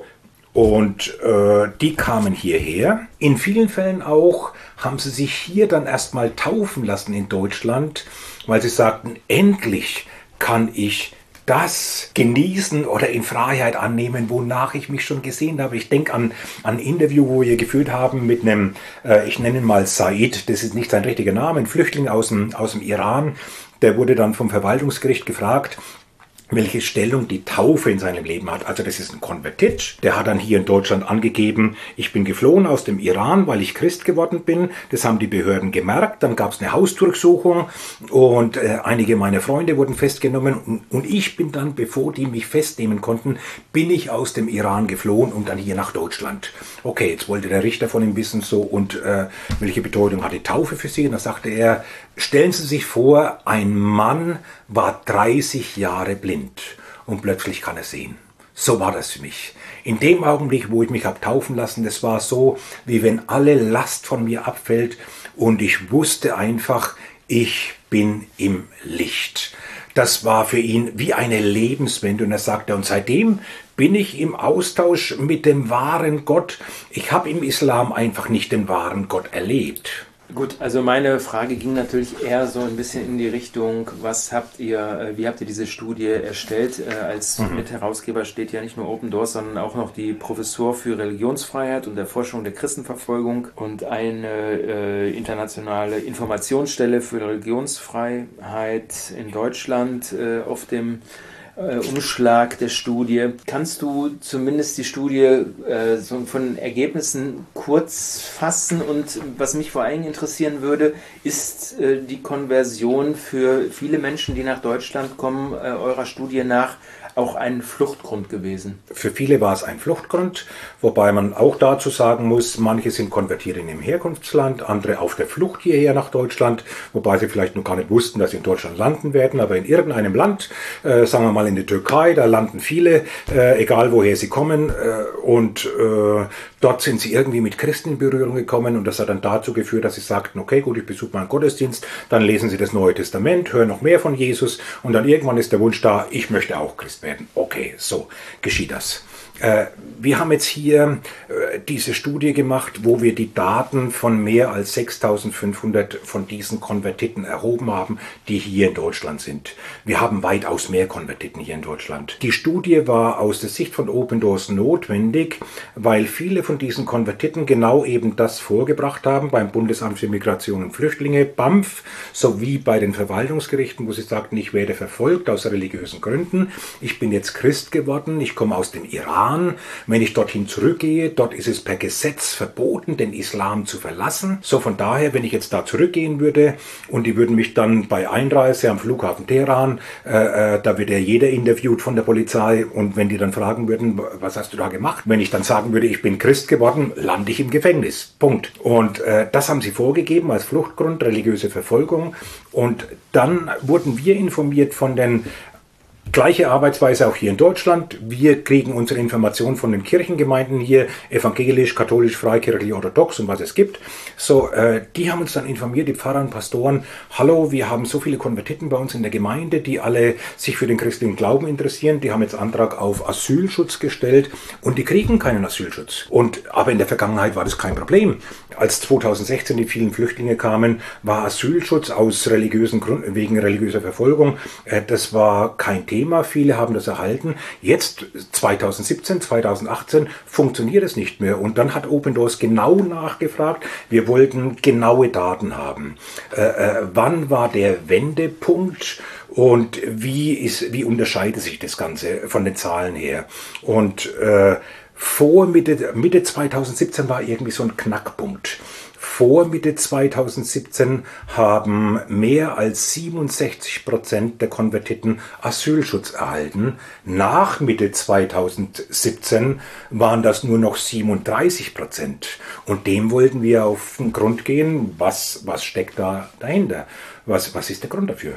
Und äh, die kamen hierher. In vielen Fällen auch haben sie sich hier dann erstmal taufen lassen in Deutschland, weil sie sagten, endlich kann ich das genießen oder in Freiheit annehmen, wonach ich mich schon gesehen habe. Ich denke an, an ein Interview, wo wir geführt haben mit einem, äh, ich nenne ihn mal Said, das ist nicht sein richtiger Name, ein Flüchtling aus dem, aus dem Iran. Der wurde dann vom Verwaltungsgericht gefragt, welche Stellung die Taufe in seinem Leben hat. Also das ist ein Konvertit. Der hat dann hier in Deutschland angegeben, ich bin geflohen aus dem Iran, weil ich Christ geworden bin. Das haben die Behörden gemerkt. Dann gab es eine Hausdurchsuchung und äh, einige meiner Freunde wurden festgenommen. Und, und ich bin dann, bevor die mich festnehmen konnten, bin ich aus dem Iran geflohen und dann hier nach Deutschland. Okay, jetzt wollte der Richter von ihm wissen, so, und äh, welche Bedeutung hat die Taufe für Sie? Und da sagte er, stellen Sie sich vor, ein Mann war dreißig Jahre blind und plötzlich kann er sehen. So war das für mich. In dem Augenblick, wo ich mich habe taufen lassen, das war so, wie wenn alle Last von mir abfällt und ich wusste einfach, ich bin im Licht. Das war für ihn wie eine Lebenswende und er sagte, und seitdem bin ich im Austausch mit dem wahren Gott. Ich habe im Islam einfach nicht den wahren Gott erlebt. Gut, also meine Frage ging natürlich eher so ein bisschen in die Richtung, was habt ihr, wie habt ihr diese Studie erstellt? Als mhm. Mitherausgeber steht ja nicht nur Open Doors, sondern auch noch die Professur für Religionsfreiheit und Erforschung der Christenverfolgung und eine äh, internationale Informationsstelle für Religionsfreiheit in Deutschland äh, auf dem Umschlag der Studie. Kannst du zumindest die Studie äh, so von Ergebnissen kurz fassen? Und was mich vor allem interessieren würde, ist äh, die Konversion für viele Menschen, die nach Deutschland kommen, äh, eurer Studie nach auch ein Fluchtgrund gewesen? Für viele war es ein Fluchtgrund, wobei man auch dazu sagen muss, manche sind konvertiert in ihrem Herkunftsland, andere auf der Flucht hierher nach Deutschland, wobei sie vielleicht noch gar nicht wussten, dass sie in Deutschland landen werden, aber in irgendeinem Land, äh, sagen wir mal in der Türkei, da landen viele, äh, egal woher sie kommen, äh, und äh, dort sind sie irgendwie mit Christen in Berührung gekommen und das hat dann dazu geführt, dass sie sagten, okay, gut, ich besuche mal einen Gottesdienst, dann lesen sie das Neue Testament, hören noch mehr von Jesus und dann irgendwann ist der Wunsch da, ich möchte auch Christ werden. Okay, so geschieht das. Äh, wir haben jetzt hier äh, diese Studie gemacht, wo wir die Daten von mehr als sechstausendfünfhundert von diesen Konvertiten erhoben haben, die hier in Deutschland sind. Wir haben weitaus mehr Konvertiten hier in Deutschland. Die Studie war aus der Sicht von Open Doors notwendig, weil viele von diesen Konvertiten genau eben das vorgebracht haben beim Bundesamt für Migration und Flüchtlinge, B A M F, sowie bei den Verwaltungsgerichten, wo sie sagten, ich werde verfolgt aus religiösen Gründen, ich bin jetzt Christ geworden, ich komme aus dem Iran. Wenn ich dorthin zurückgehe, dort ist es per Gesetz verboten, den Islam zu verlassen. So von daher, wenn ich jetzt da zurückgehen würde und die würden mich dann bei Einreise am Flughafen Teheran, äh, da wird ja jeder interviewt von der Polizei und wenn die dann fragen würden, was hast du da gemacht? Wenn ich dann sagen würde, ich bin Christ geworden, lande ich im Gefängnis. Punkt. Und äh, das haben sie vorgegeben als Fluchtgrund, religiöse Verfolgung. Und dann wurden wir informiert von den Gleiche Arbeitsweise auch hier in Deutschland. Wir kriegen unsere Informationen von den Kirchengemeinden hier, evangelisch, katholisch, freikirchlich, orthodox und was es gibt. So, äh, die haben uns dann informiert, die Pfarrer und Pastoren, hallo, wir haben so viele Konvertiten bei uns in der Gemeinde, die alle sich für den christlichen Glauben interessieren. Die haben jetzt Antrag auf Asylschutz gestellt und die kriegen keinen Asylschutz. Und, aber in der Vergangenheit war das kein Problem. Als zweitausendsechzehn die vielen Flüchtlinge kamen, war Asylschutz aus religiösen Gründen, wegen religiöser Verfolgung, äh, das war kein Thema. Viele haben das erhalten. Jetzt, zweitausendsiebzehn, zweitausendachtzehn, funktioniert es nicht mehr. Und dann hat Open Doors genau nachgefragt. Wir wollten genaue Daten haben. Äh, äh, wann war der Wendepunkt? Und wie ist, wie unterscheidet sich das Ganze von den Zahlen her? Und äh, vor Mitte, Mitte zweitausendsiebzehn war irgendwie so ein Knackpunkt. Vor Mitte zweitausendsiebzehn haben mehr als siebenundsechzig Prozent der Konvertiten Asylschutz erhalten. Nach Mitte zweitausendsiebzehn waren das nur noch siebenunddreißig Prozent. Und dem wollten wir auf den Grund gehen. Was, was steckt da dahinter? Was, was ist der Grund dafür?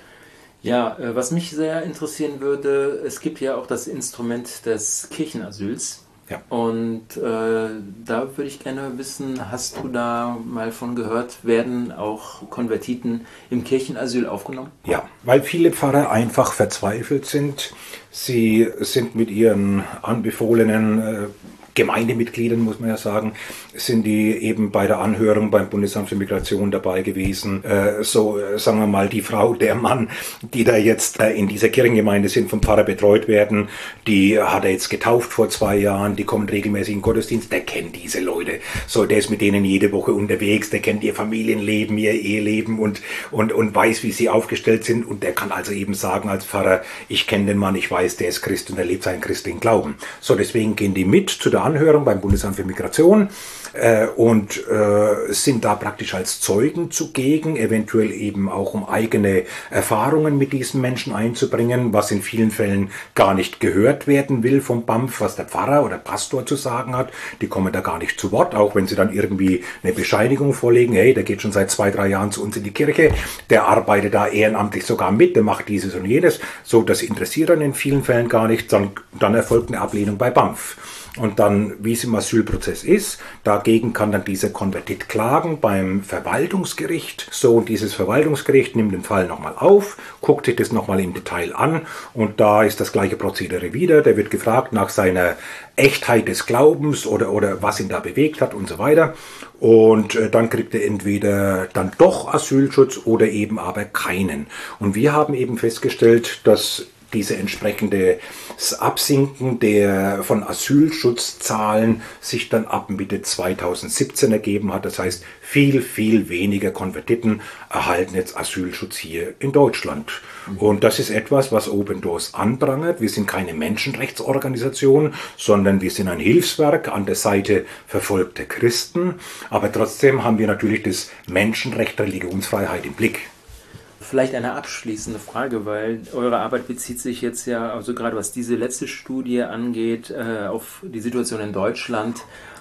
Ja, was mich sehr interessieren würde, es gibt ja auch das Instrument des Kirchenasyls. Ja. Und äh, da würde ich gerne wissen, hast du da mal von gehört, werden auch Konvertiten im Kirchenasyl aufgenommen? Ja, weil viele Pfarrer einfach verzweifelt sind. Sie sind mit ihren anbefohlenen äh, Gemeindemitgliedern, muss man ja sagen, sind die eben bei der Anhörung beim Bundesamt für Migration dabei gewesen. Äh, so, äh, sagen wir mal, die Frau, der Mann, die da jetzt äh, in dieser Kirchengemeinde sind, vom Pfarrer betreut werden, die hat er jetzt getauft vor zwei Jahren, die kommen regelmäßig in den Gottesdienst, der kennt diese Leute. So, der ist mit denen jede Woche unterwegs, der kennt ihr Familienleben, ihr Eheleben und, und, und weiß, wie sie aufgestellt sind. Und der kann also eben sagen als Pfarrer, ich kenne den Mann, ich weiß, der ist Christ und er lebt seinen christlichen Glauben. So, deswegen gehen die mit zu der Anhörung beim Bundesamt für Migration äh, und äh, sind da praktisch als Zeugen zugegen, eventuell eben auch um eigene Erfahrungen mit diesen Menschen einzubringen, was in vielen Fällen gar nicht gehört werden will vom B A M F, was der Pfarrer oder Pastor zu sagen hat. Die kommen da gar nicht zu Wort, auch wenn sie dann irgendwie eine Bescheinigung vorlegen, hey, der geht schon seit zwei, drei Jahren zu uns in die Kirche, der arbeitet da ehrenamtlich sogar mit, der macht dieses und jenes. So, das interessiert dann in vielen Fällen gar nicht, dann, dann erfolgt eine Ablehnung bei B A M F. Und dann, wie es im Asylprozess ist, dagegen kann dann dieser Konvertit klagen beim Verwaltungsgericht. So, und dieses Verwaltungsgericht nimmt den Fall nochmal auf, guckt sich das nochmal im Detail an und da ist das gleiche Prozedere wieder. Der wird gefragt nach seiner Echtheit des Glaubens oder, oder was ihn da bewegt hat und so weiter. Und äh, dann kriegt er entweder dann doch Asylschutz oder eben aber keinen. Und wir haben eben festgestellt, dass diese entsprechende Absinken der von Asylschutzzahlen sich dann ab Mitte zweitausendsiebzehn ergeben hat. Das heißt, viel, viel weniger Konvertiten erhalten jetzt Asylschutz hier in Deutschland. Und das ist etwas, was Open Doors anprangert. Wir sind keine Menschenrechtsorganisation, sondern wir sind ein Hilfswerk an der Seite verfolgter Christen. Aber trotzdem haben wir natürlich das Menschenrecht Religionsfreiheit im Blick. Vielleicht eine abschließende Frage, weil eure Arbeit bezieht sich jetzt ja, also gerade was diese letzte Studie angeht, äh, auf die Situation in Deutschland.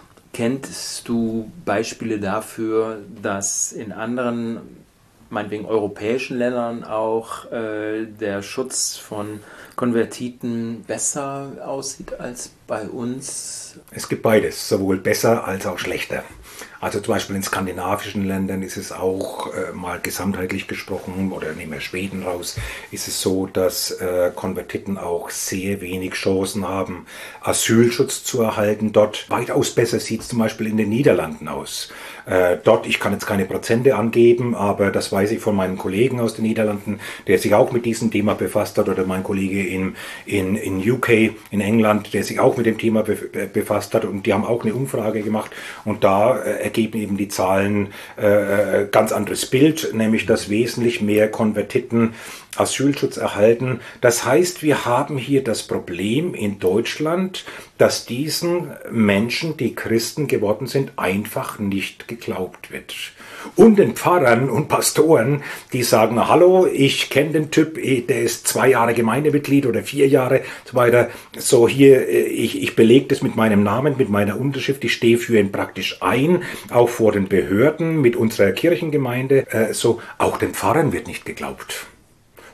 Kennst du Beispiele dafür, dass in anderen, meinetwegen europäischen Ländern auch äh, der Schutz von Konvertiten besser aussieht als bei uns? Es gibt beides, sowohl besser als auch schlechter. Also zum Beispiel in skandinavischen Ländern ist es auch äh, mal gesamtheitlich gesprochen, oder nehmen wir Schweden raus, ist es so, dass äh, Konvertiten auch sehr wenig Chancen haben, Asylschutz zu erhalten. Dort weitaus besser sieht es zum Beispiel in den Niederlanden aus. Äh, dort, ich kann jetzt keine Prozente angeben, aber das weiß ich von meinen Kollegen aus den Niederlanden, der sich auch mit diesem Thema befasst hat, oder mein Kollege in, in, in U K, in England, der sich auch mit dem Thema be befasst hat, und die haben auch eine Umfrage gemacht und da äh, ergeben eben die Zahlen äh, ganz anderes Bild, nämlich dass wesentlich mehr Konvertiten Asylschutz erhalten. Das heißt, wir haben hier das Problem in Deutschland, dass diesen Menschen, die Christen geworden sind, einfach nicht geglaubt wird. Und den Pfarrern und Pastoren, die sagen, hallo, ich kenne den Typ, der ist zwei Jahre Gemeindemitglied oder vier Jahre, so weiter. So hier, ich, ich belege das mit meinem Namen, mit meiner Unterschrift, ich stehe für ihn praktisch ein, auch vor den Behörden, mit unserer Kirchengemeinde. So, auch den Pfarrern wird nicht geglaubt.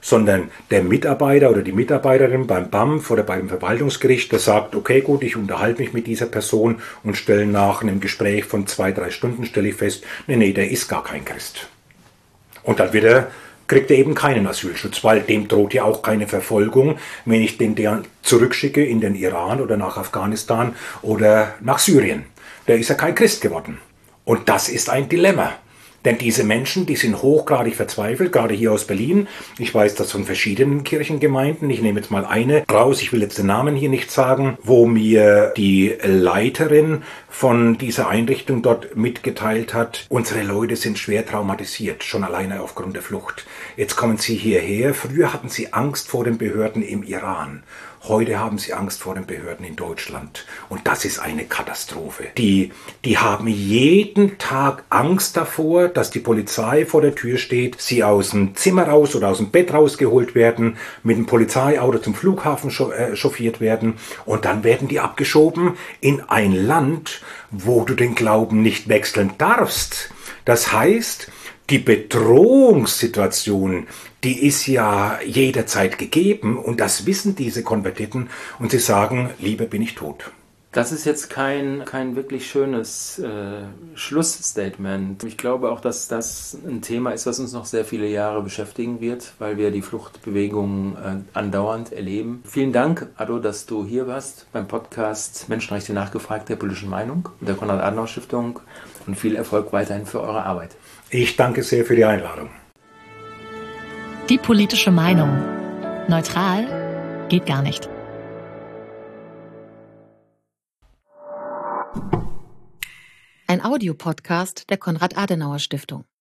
sondern der Mitarbeiter oder die Mitarbeiterin beim B A M F oder beim Verwaltungsgericht, der sagt, okay, gut, ich unterhalte mich mit dieser Person und stelle nach einem Gespräch von zwei, drei Stunden, stelle ich fest, nee, nee, der ist gar kein Christ. Und dann wieder kriegt er eben keinen Asylschutz, weil dem droht ja auch keine Verfolgung, wenn ich den der zurückschicke in den Iran oder nach Afghanistan oder nach Syrien. Der ist ja kein Christ geworden. Und das ist ein Dilemma. Denn diese Menschen, die sind hochgradig verzweifelt, gerade hier aus Berlin. Ich weiß das von verschiedenen Kirchengemeinden. Ich nehme jetzt mal eine raus, ich will jetzt den Namen hier nicht sagen, wo mir die Leiterin von dieser Einrichtung dort mitgeteilt hat, unsere Leute sind schwer traumatisiert, schon alleine aufgrund der Flucht. Jetzt kommen sie hierher. Früher hatten sie Angst vor den Behörden im Iran. Heute haben sie Angst vor den Behörden in Deutschland. Und das ist eine Katastrophe. Die, die haben jeden Tag Angst davor, dass die Polizei vor der Tür steht, sie aus dem Zimmer raus oder aus dem Bett rausgeholt werden, mit dem Polizeiauto zum Flughafen chauffiert werden und dann werden die abgeschoben in ein Land, wo du den Glauben nicht wechseln darfst. Das heißt, die Bedrohungssituation, die ist ja jederzeit gegeben und das wissen diese Konvertiten und sie sagen, lieber bin ich tot. Das ist jetzt kein, kein wirklich schönes äh, Schlussstatement. Ich glaube auch, dass das ein Thema ist, was uns noch sehr viele Jahre beschäftigen wird, weil wir die Fluchtbewegungen äh, andauernd erleben. Vielen Dank, Ado, dass du hier warst beim Podcast Menschenrechte nachgefragt der politischen Meinung der Konrad-Adenauer-Stiftung und viel Erfolg weiterhin für eure Arbeit. Ich danke sehr für die Einladung. Die politische Meinung. Neutral geht gar nicht. Ein Audiopodcast der Konrad-Adenauer-Stiftung.